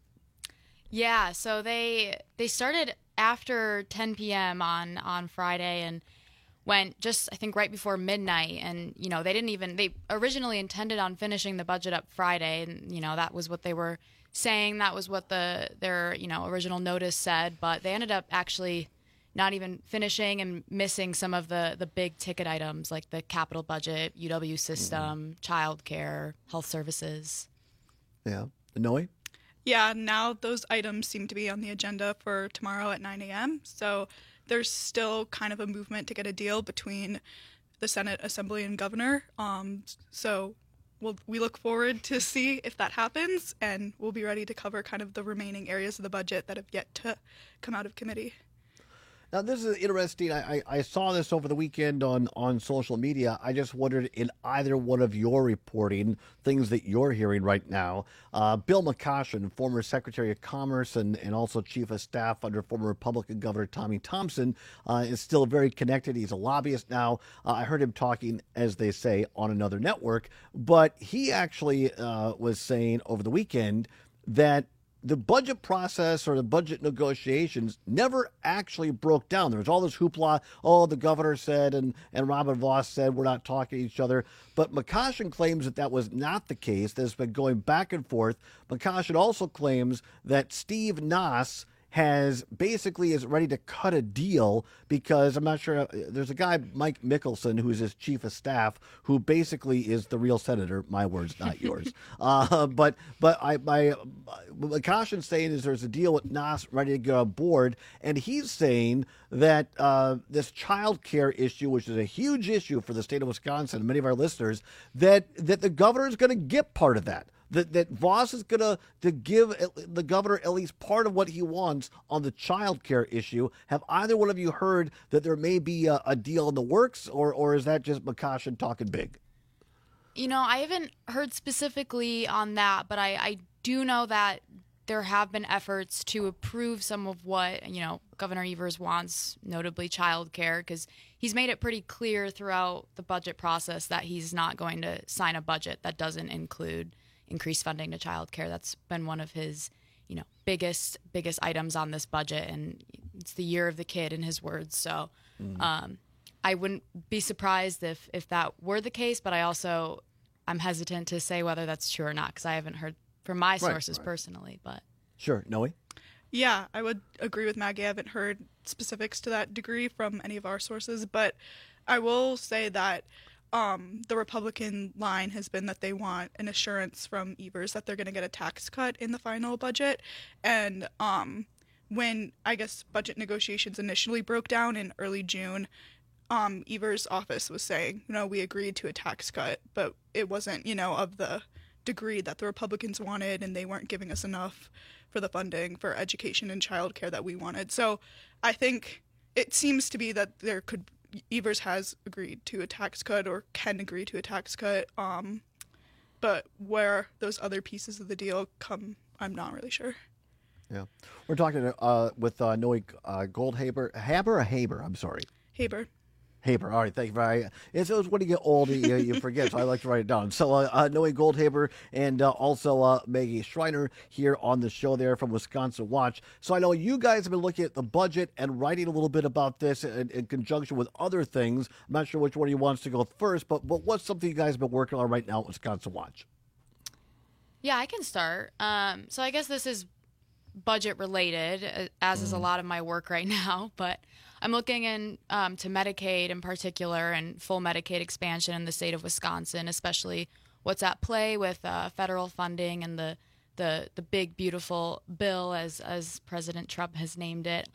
Yeah, so they started after 10 p.m. on Friday and went just, I think, right before midnight. And, they originally intended on finishing the budget up Friday. And, that was what they were saying. That was what their original notice said. But they ended up actually not even finishing and missing some of the big ticket items like the capital budget, UW system, childcare, health services. Yeah. Noe? Yeah, now those items seem to be on the agenda for tomorrow at 9 a.m. So there's still kind of a movement to get a deal between the Senate, Assembly, and Governor. So we look forward to see if that happens, and we'll be ready to cover kind of the remaining areas of the budget that have yet to come out of committee. Now, this is interesting. I saw this over the weekend on social media. I just wondered, in either one of your reporting, things that you're hearing right now, Bill McCoshen, former Secretary of Commerce and also Chief of Staff under former Republican Governor Tommy Thompson, is still very connected. He's a lobbyist now. I heard him talking, as they say, on another network. But he actually was saying over the weekend that the budget process or the budget negotiations never actually broke down. There was all this hoopla. Oh, the governor said and Robin Vos said we're not talking to each other. But McCoshen claims that was not the case. There's been going back and forth. McCoshen also claims that Steve Nass is ready to cut a deal because I'm not sure. There's a guy, Mike Mickelson, who's his chief of staff, who basically is the real senator. My words, not yours. But McCoshen's saying is there's a deal with Nass ready to get on board, and he's saying that this child care issue, which is a huge issue for the state of Wisconsin and many of our listeners, that the governor is going to get part of that. That Vos is going to give the governor at least part of what he wants on the child care issue. Have either one of you heard that there may be a deal in the works, or is that just McCoshen talking big? I haven't heard specifically on that, but I do know that there have been efforts to approve some of what, Governor Evers wants, notably child care, because he's made it pretty clear throughout the budget process that he's not going to sign a budget that doesn't include increased funding to child care. That's been one of his, biggest items on this budget, and it's the year of the kid in his words. So I wouldn't be surprised if that were the case, but I'm hesitant to say whether that's true or not because I haven't heard from my sources personally. But sure. Noe? Yeah, I would agree with Maggie. I haven't heard specifics to that degree from any of our sources, but I will say that the Republican line has been that they want an assurance from Evers that they're going to get a tax cut in the final budget. And when, I guess, budget negotiations initially broke down in early June, Evers' office was saying, we agreed to a tax cut, but it wasn't, of the degree that the Republicans wanted, and they weren't giving us enough for the funding for education and childcare that we wanted. So I think it seems to be that Evers has agreed to a tax cut or can agree to a tax cut, but where those other pieces of the deal come, I'm not really sure. Yeah. We're talking with Noe Goldhaber. Haber? I'm sorry. Haber. Haber. All right, thank you very much. It's when you get old, you forget, so I like to write it down. So Noe Goldhaber and also Maggie Schreiner here on the show there from Wisconsin Watch. So I know you guys have been looking at the budget and writing a little bit about this in conjunction with other things. I'm not sure which one of you wants to go first, but what's something you guys have been working on right now at Wisconsin Watch? Yeah, I can start. So I guess this is budget related, as is a lot of my work right now, but I'm looking in to Medicaid in particular and full Medicaid expansion in the state of Wisconsin, especially what's at play with federal funding and the big, beautiful bill, as President Trump has named it.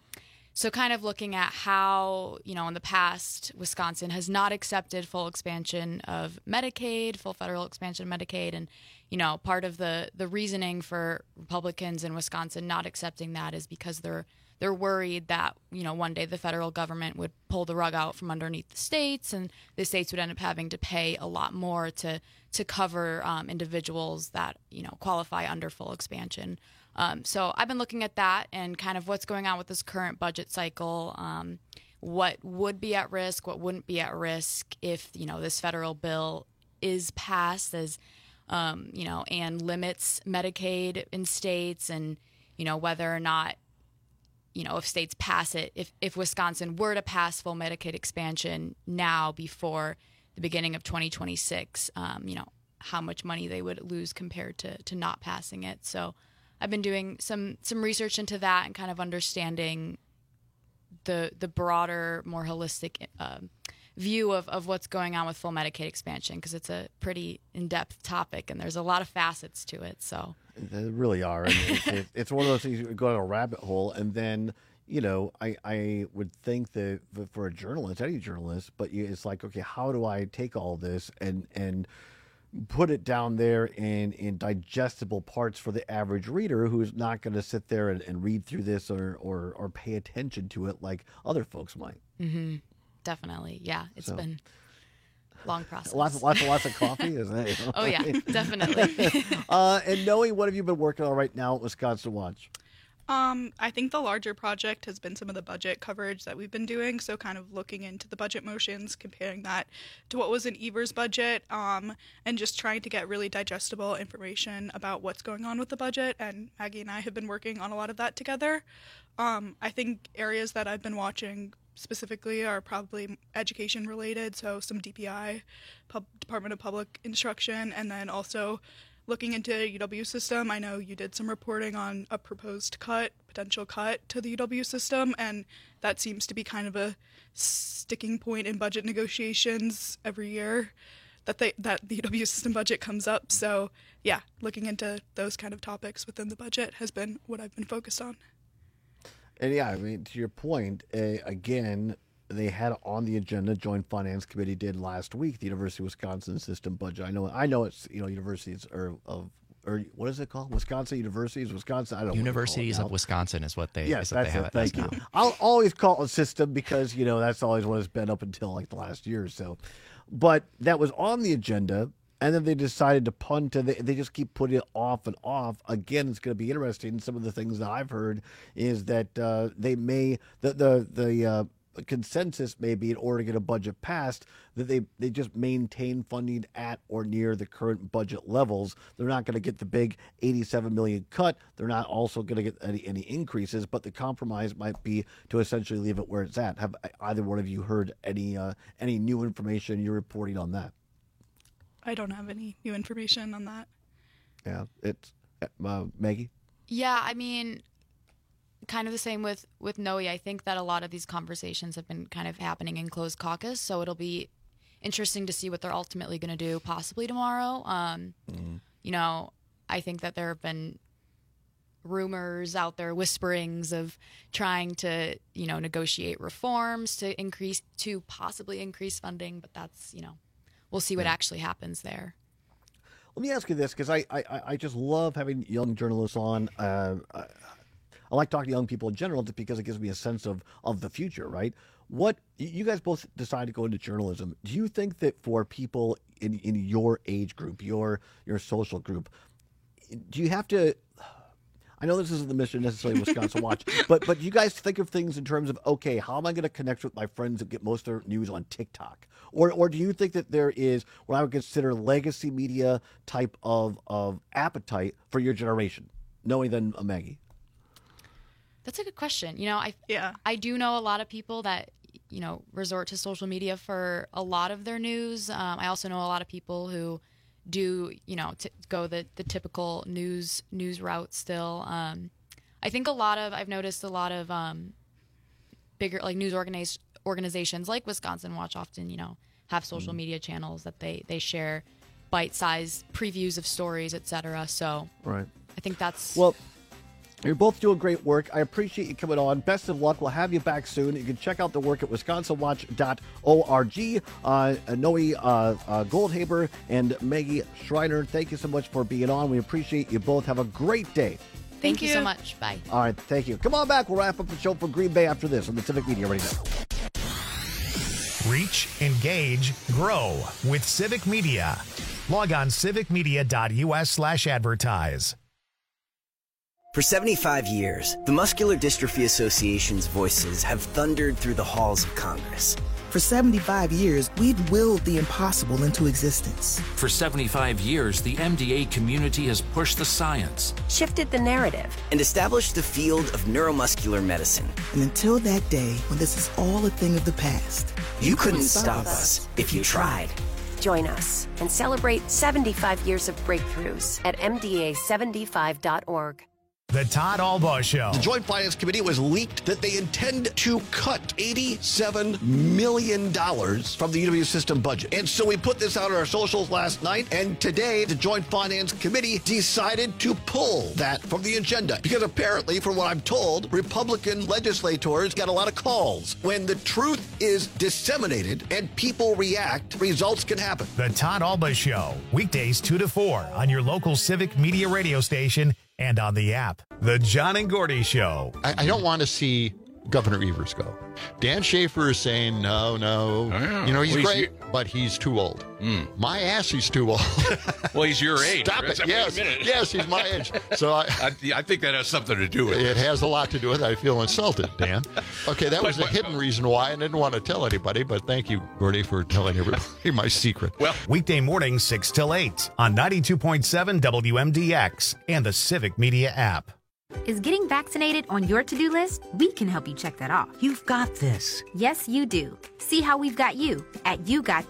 So kind of looking at how, in the past, Wisconsin has not accepted full expansion of Medicaid, full federal expansion of Medicaid. And, part of the reasoning for Republicans in Wisconsin not accepting that is because they're worried that, one day the federal government would pull the rug out from underneath the states, and the states would end up having to pay a lot more to cover individuals that, qualify under full expansion. So I've been looking at that and kind of what's going on with this current budget cycle, what would be at risk, what wouldn't be at risk if, this federal bill is passed as, and limits Medicaid in states, and, whether or not, if states pass it, if Wisconsin were to pass full Medicaid expansion now before the beginning of 2026, how much money they would lose compared to not passing it. So I've been doing some research into that and kind of understanding the broader, more holistic view of what's going on with full Medicaid expansion, because it's a pretty in-depth topic and there's a lot of facets to it. So they really are. And it's one of those things you go down a rabbit hole, and then I would think that for a journalist, any journalist, but it's like, okay, how do I take all this and put it down there in digestible parts for the average reader who's not going to sit there and read through this or pay attention to it like other folks might. Mm-hmm. Definitely. Yeah. It's been a long process. Lots of coffee, isn't it? Oh, yeah, definitely. And Noe, what have you been working on right now at Wisconsin Watch? I think the larger project has been some of the budget coverage that we've been doing. So kind of looking into the budget motions, comparing that to what was in Evers' budget, and just trying to get really digestible information about what's going on with the budget. And Maggie and I have been working on a lot of that together. I think areas that I've been watching specifically are probably education related. So some DPI, Department of Public Instruction, and then also looking into UW system. I know you did some reporting on a proposed potential cut to the UW system, and that seems to be kind of a sticking point in budget negotiations every year that the UW system budget comes up. So yeah, looking into those kind of topics within the budget has been what I've been focused on. And yeah, I mean, to your point, again, they had on the agenda, Joint Finance Committee did last week, the University of Wisconsin system budget. I know it's, universities or what is it called? Wisconsin Universities, Wisconsin. I don't know. Universities of Wisconsin is what they, yes, that's they have it as Thank you. now. I'll always call it a system because, that's always what it's been up until like the last year or so. But that was on the agenda. And then they decided to punt, and they just keep putting it off and off. Again, it's going to be interesting. Some of the things that I've heard is that they may the consensus may be, in order to get a budget passed, that they just maintain funding at or near the current budget levels. They're not going to get the big $87 million cut. They're not also going to get any increases. But the compromise might be to essentially leave it where it's at. Have either one of you heard any new information? You're reporting on that? I don't have any new information on that. Yeah, it's Maggie? Yeah, I mean, kind of the same with Noe. I think that a lot of these conversations have been kind of happening in closed caucus, so it'll be interesting to see what they're ultimately going to do possibly tomorrow. I think that there have been rumors out there, whisperings of trying to, negotiate reforms to possibly increase funding, but that's, we'll see what actually happens there. Let me ask you this, because I just love having young journalists on. I like talking to young people in general just because it gives me a sense of the future, right? What you guys both decided to go into journalism. Do you think that for people in your age group, your social group, do you have to... I know this isn't the mission necessarily of Wisconsin Watch, but you guys think of things in terms of, okay, how am I going to connect with my friends and get most of their news on TikTok? Or do you think that there is what I would consider legacy media type of appetite for your generation, knowing than Maggie? That's a good question. I do know a lot of people that, resort to social media for a lot of their news. I also know a lot of people who do go the typical news route still. I think I've noticed a lot of bigger like news organizations like Wisconsin Watch often have social media channels that they share bite-sized previews of stories, etc. So right, I think that's well. You're both doing great work. I appreciate you coming on. Best of luck. We'll have you back soon. You can check out the work at wisconsinwatch.org. Noe Goldhaber and Maggie Schreiner, thank you so much for being on. We appreciate you both. Have a great day. Thank you so much. Bye. All right, thank you. Come on back. We'll wrap up the show for Green Bay after this on the Civic Media Radio. Reach, engage, grow with Civic Media. Log on civicmedia.us/advertise. For 75 years, the Muscular Dystrophy Association's voices have thundered through the halls of Congress. For 75 years, we've willed the impossible into existence. For 75 years, the MDA community has pushed the science, shifted the narrative, and established the field of neuromuscular medicine. And until that day when this is all a thing of the past, you couldn't stop us if you tried. Join us and celebrate 75 years of breakthroughs at MDA75.org. The Todd Albaugh Show. The Joint Finance Committee was leaked that they intend to cut $87 million from the UW system budget. And so we put this out on our socials last night, and today the Joint Finance Committee decided to pull that from the agenda. Because apparently, from what I'm told, Republican legislators got a lot of calls. When the truth is disseminated and people react, results can happen. The Todd Albaugh Show. Weekdays 2 to 4 on your local Civic Media radio station and on the app. The John and Gordy Show. I don't want to see Governor Evers go. Dan Schaefer is saying, no. You know, he's great, but he's too old. My ass, he's too old. Well, he's your age. Stop it. Yes, he's my age. So I think that has something to do with it. It has a lot to do with it. I feel insulted, Dan. Okay, that was a hidden reason why I didn't want to tell anybody, but thank you, Gordy, for telling everybody my secret. Well, weekday mornings 6 till 8 on 92.7 WMDX and the Civic Media app. Is getting vaccinated on your to-do list? We can help you check that off. You've got this. Yes, you do. See how we've got you at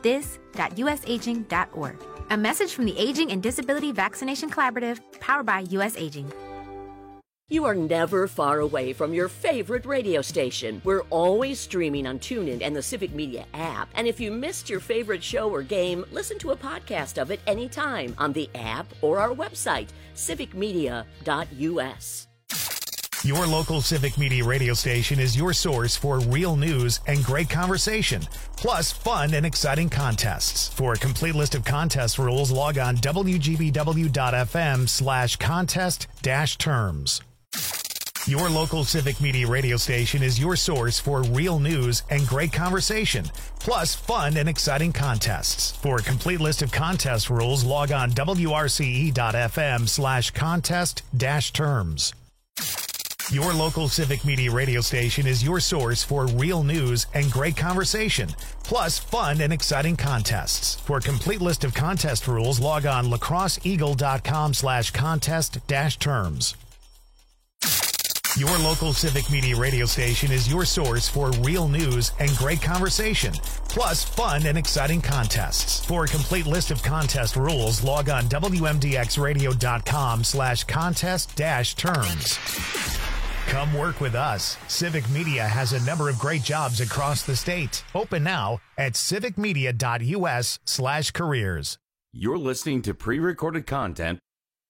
yougotthis.usaging.org. A message from the Aging and Disability Vaccination Collaborative, powered by US Aging. You are never far away from your favorite radio station. We're always streaming on TuneIn and the Civic Media app. And if you missed your favorite show or game, listen to a podcast of it anytime on the app or our website, civicmedia.us. Your local Civic Media radio station is your source for real news and great conversation, plus fun and exciting contests. For a complete list of contest rules, log on wgbw.fm/contest-terms. Your local Civic Media radio station is your source for real news and great conversation, plus fun and exciting contests. For a complete list of contest rules, log on wrce.fm/contest-terms. Your local Civic Media radio station is your source for real news and great conversation, plus fun and exciting contests. For a complete list of contest rules, log on lacrosseeagle.com/contest-terms. Your local Civic Media radio station is your source for real news and great conversation, plus fun and exciting contests. For a complete list of contest rules, log on wmdxradio.com/contest-terms. Come work with us. Civic Media has a number of great jobs across the state. Open now at civicmedia.us/careers. You're listening to pre-recorded content.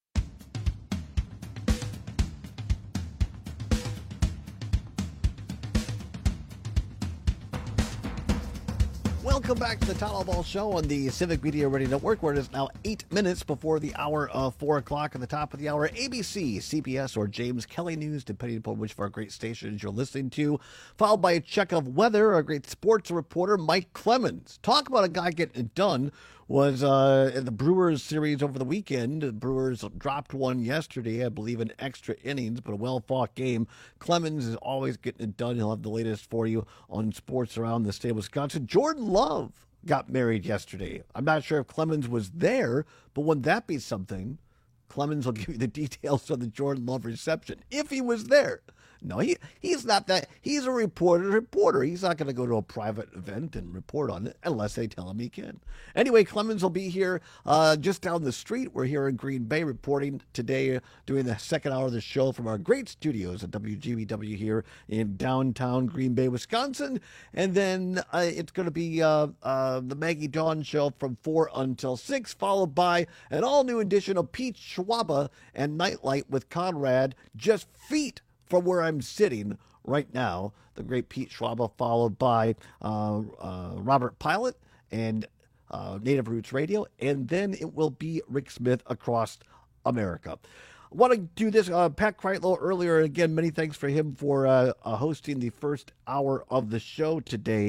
Welcome back to the Todd Albaugh Show on the Civic Media Radio Network, where it is now 8 minutes before the hour of 4 o'clock. At the top of the hour, ABC, CBS, or James Kelly News, depending upon which of our great stations you're listening to. Followed by a check of weather, our great sports reporter, Mike Clemens. Talk about a guy getting it done. Was in the Brewers series over the weekend. The Brewers dropped one yesterday, I believe, in extra innings, but a well-fought game. Clemens is always getting it done. He'll have the latest for you on sports around the state of Wisconsin. Jordan Love got married yesterday. I'm not sure if Clemens was there, but wouldn't that be something? Clemens will give you the details of the Jordan Love reception, if he was there. No, he's not that. He's a reporter. He's not going to go to a private event and report on it unless they tell him he can. Anyway, Clemens will be here just down the street. We're here in Green Bay reporting today, doing the second hour of the show from our great studios at WGBW here in downtown Green Bay, Wisconsin. And then it's going to be the Maggie Dawn Show from 4 until 6, followed by an all-new edition of Pete Schwaba and Nightlight with Conrad, just feet from where I'm sitting right now. The great Pete Schwaba, followed by Robert Pilot and Native Roots Radio, and then it will be Rick Smith across America. I want to do this. Pat Kreitlow earlier, again, many thanks for him for hosting the first hour of the show today.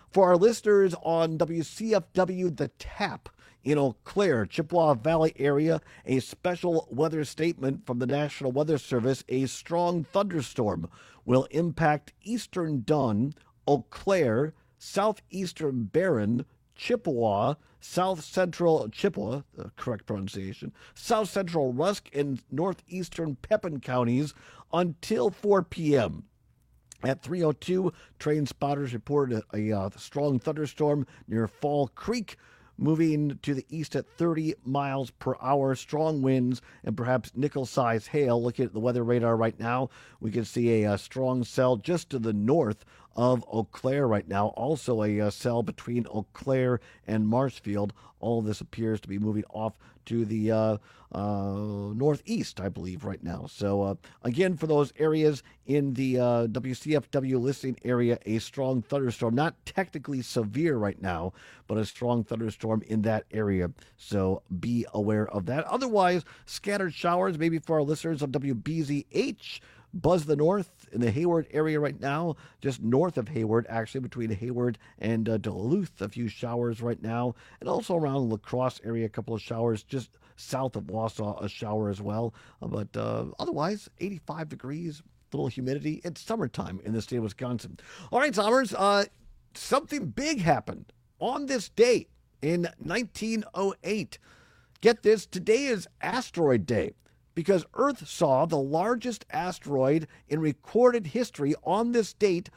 For our listeners on WCFW The Tap in Eau Claire, Chippewa Valley area, a special weather statement from the National Weather Service. A strong thunderstorm will impact eastern Dunn, Eau Claire, southeastern Barron, Chippewa, south central Chippewa, correct pronunciation, south central Rusk, and northeastern Pepin counties until 4 p.m. At 3:02, train spotters reported a strong thunderstorm near Fall Creek, moving to the east at 30 miles per hour, strong winds, and perhaps nickel-sized hail. Looking at the weather radar right now, we can see a strong cell just to the north of Eau Claire right now. Also a cell between Eau Claire and Marshfield. All of this appears to be moving off to the northeast, I believe, right now. So, again, for those areas in the WCFW listening area, a strong thunderstorm. Not technically severe right now, but a strong thunderstorm in that area. So be aware of that. Otherwise, scattered showers, maybe for our listeners on WBZH. Buzz the North in the Hayward area right now, just north of Hayward, actually, between Hayward and Duluth. A few showers right now. And also around La Crosse area, a couple of showers. Just south of Wausau, a shower as well. But otherwise, 85 degrees, little humidity. It's summertime in the state of Wisconsin. All right, Sommers, something big happened on this date in 1908. Get this, today is Asteroid Day, because Earth saw the largest asteroid in recorded history on this date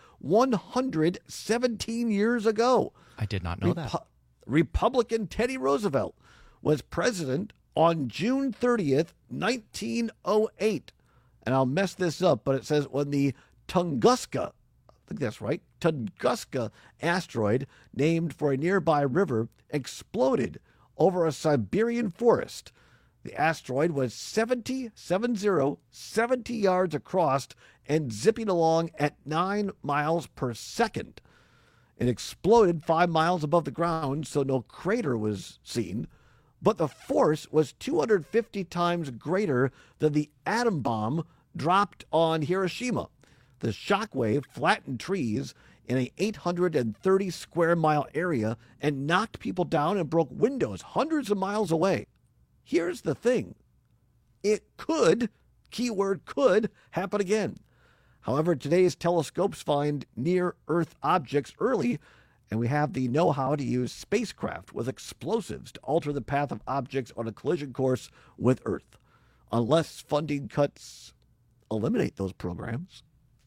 117 years ago. I did not know that. Republican Teddy Roosevelt was president on June 30th, 1908. And I'll mess this up, but it says when the Tunguska, I think that's right, Tunguska asteroid, named for a nearby river, exploded over a Siberian forest. The asteroid was 70 yards across and zipping along at 9 miles per second. It exploded 5 miles above the ground, so no crater was seen, but the force was 250 times greater than the atom bomb dropped on Hiroshima. The shockwave flattened trees in an 830 square mile area and knocked people down and broke windows hundreds of miles away. Here's the thing. It could, keyword could, happen again. However, today's telescopes find near-Earth objects early, and we have the know-how to use spacecraft with explosives to alter the path of objects on a collision course with Earth. Unless funding cuts eliminate those programs.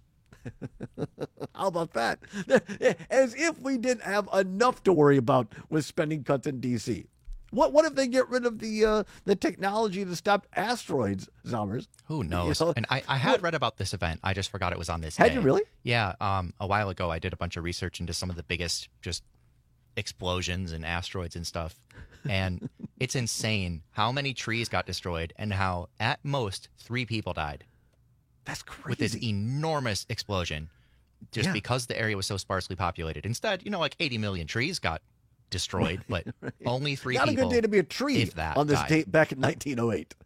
How about that? As if we didn't have enough to worry about with spending cuts in D.C. What if they get rid of the technology to stop asteroids, Zommers? Who knows? You know? And I had read about this event. I just forgot it was on this day. Had you really? Yeah. A while ago, I did a bunch of research into some of the biggest just explosions and asteroids and stuff. And it's insane how many trees got destroyed and how, at most, 3 people died. That's crazy. With this enormous explosion, just because the area was so sparsely populated. Instead, like 80 million trees got destroyed, but only 3 people. Not a good day to be a tree on this date back in 1908.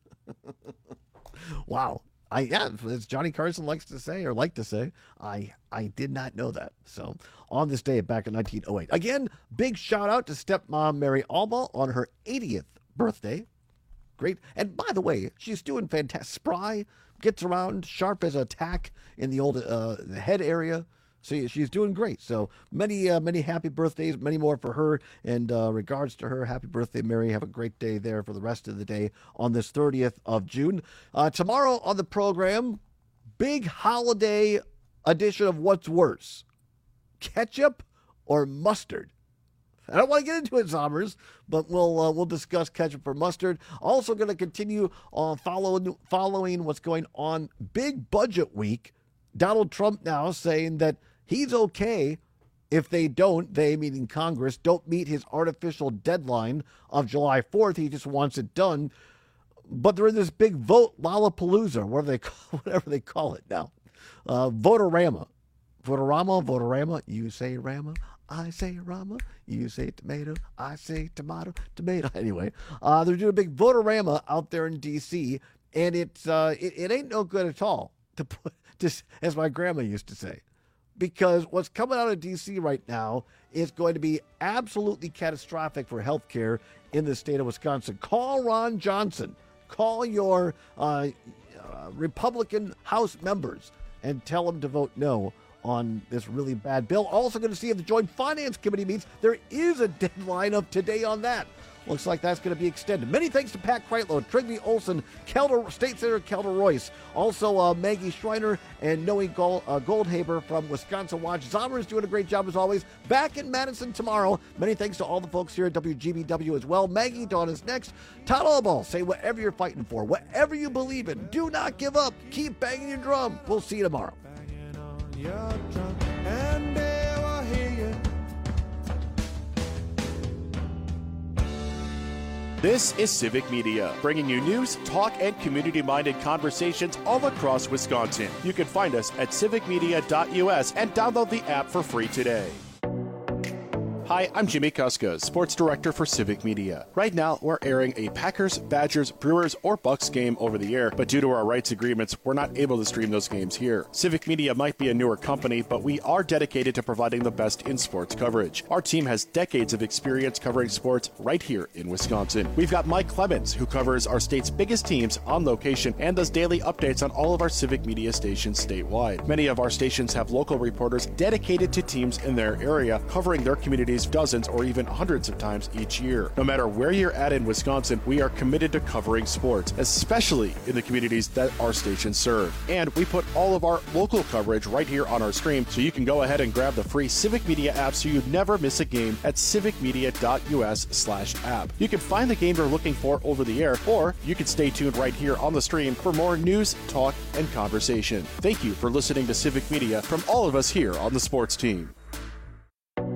Wow. As Johnny Carson likes to say, or like to say, I did not know that. So on this day back in 1908. Again, big shout out to stepmom Mary Alba on her 80th birthday. Great. And by the way, she's doing fantastic. Spry, gets around, sharp as a tack in the old the head area. So she's doing great. So many happy birthdays, many more for her. And regards to her, happy birthday, Mary. Have a great day there for the rest of the day on this 30th of June. Tomorrow on the program, big holiday edition of What's Worse, ketchup or mustard? I don't want to get into it, Zommers, but we'll discuss ketchup or mustard. Also going to continue on following what's going on. Big budget week. Donald Trump now saying that he's okay if they meaning Congress, don't meet his artificial deadline of July 4th. He just wants it done. But they're in this big vote Lollapalooza, whatever they call it now. Votorama. You say Rama, I say Rama. You say tomato, I say tomato. Anyway, they're doing a big Votorama out there in D.C., and it ain't no good at all to put, just as my grandma used to say. because what's coming out of D.C. right now is going to be absolutely catastrophic for health care in the state of Wisconsin. Call Ron Johnson. Call your Republican House members and tell them to vote no on this really bad bill. Also going to see if the Joint Finance Committee meets. There is a deadline of today on that. Looks like that's going to be extended. Many thanks to Pat Kreitlow, Trygve Olson, State Senator Kelda Royce, also Maggie Schreiner and Noe Goldhaber from Wisconsin Watch. Zomer is doing a great job as always. Back in Madison tomorrow. Many thanks to all the folks here at WGBW as well. Maggie Dawn is next. Todd Allball, say whatever you're fighting for, whatever you believe in, do not give up. Keep banging your drum. We'll see you tomorrow. This is Civic Media, bringing you news, talk, and community-minded conversations all across Wisconsin. You can find us at civicmedia.us and download the app for free today. Hi, I'm Jimmy Kuska, Sports Director for Civic Media. Right now, we're airing a Packers, Badgers, Brewers, or Bucks game over the air, but due to our rights agreements, we're not able to stream those games here. Civic Media might be a newer company, but we are dedicated to providing the best in sports coverage. Our team has decades of experience covering sports right here in Wisconsin. We've got Mike Clemens, who covers our state's biggest teams on location and does daily updates on all of our Civic Media stations statewide. Many of our stations have local reporters dedicated to teams in their area, covering their communities dozens or even hundreds of times each year. No matter where you're at in Wisconsin, we are committed to covering sports, especially in the communities that our stations serve. And we put all of our local coverage right here on our stream, so you can go ahead and grab the free Civic Media app so you never miss a game at civicmedia.us/app. You can find the game you're looking for over the air, or you can stay tuned right here on the stream for more news, talk, and conversation. Thank you for listening to Civic Media from all of us here on the sports team.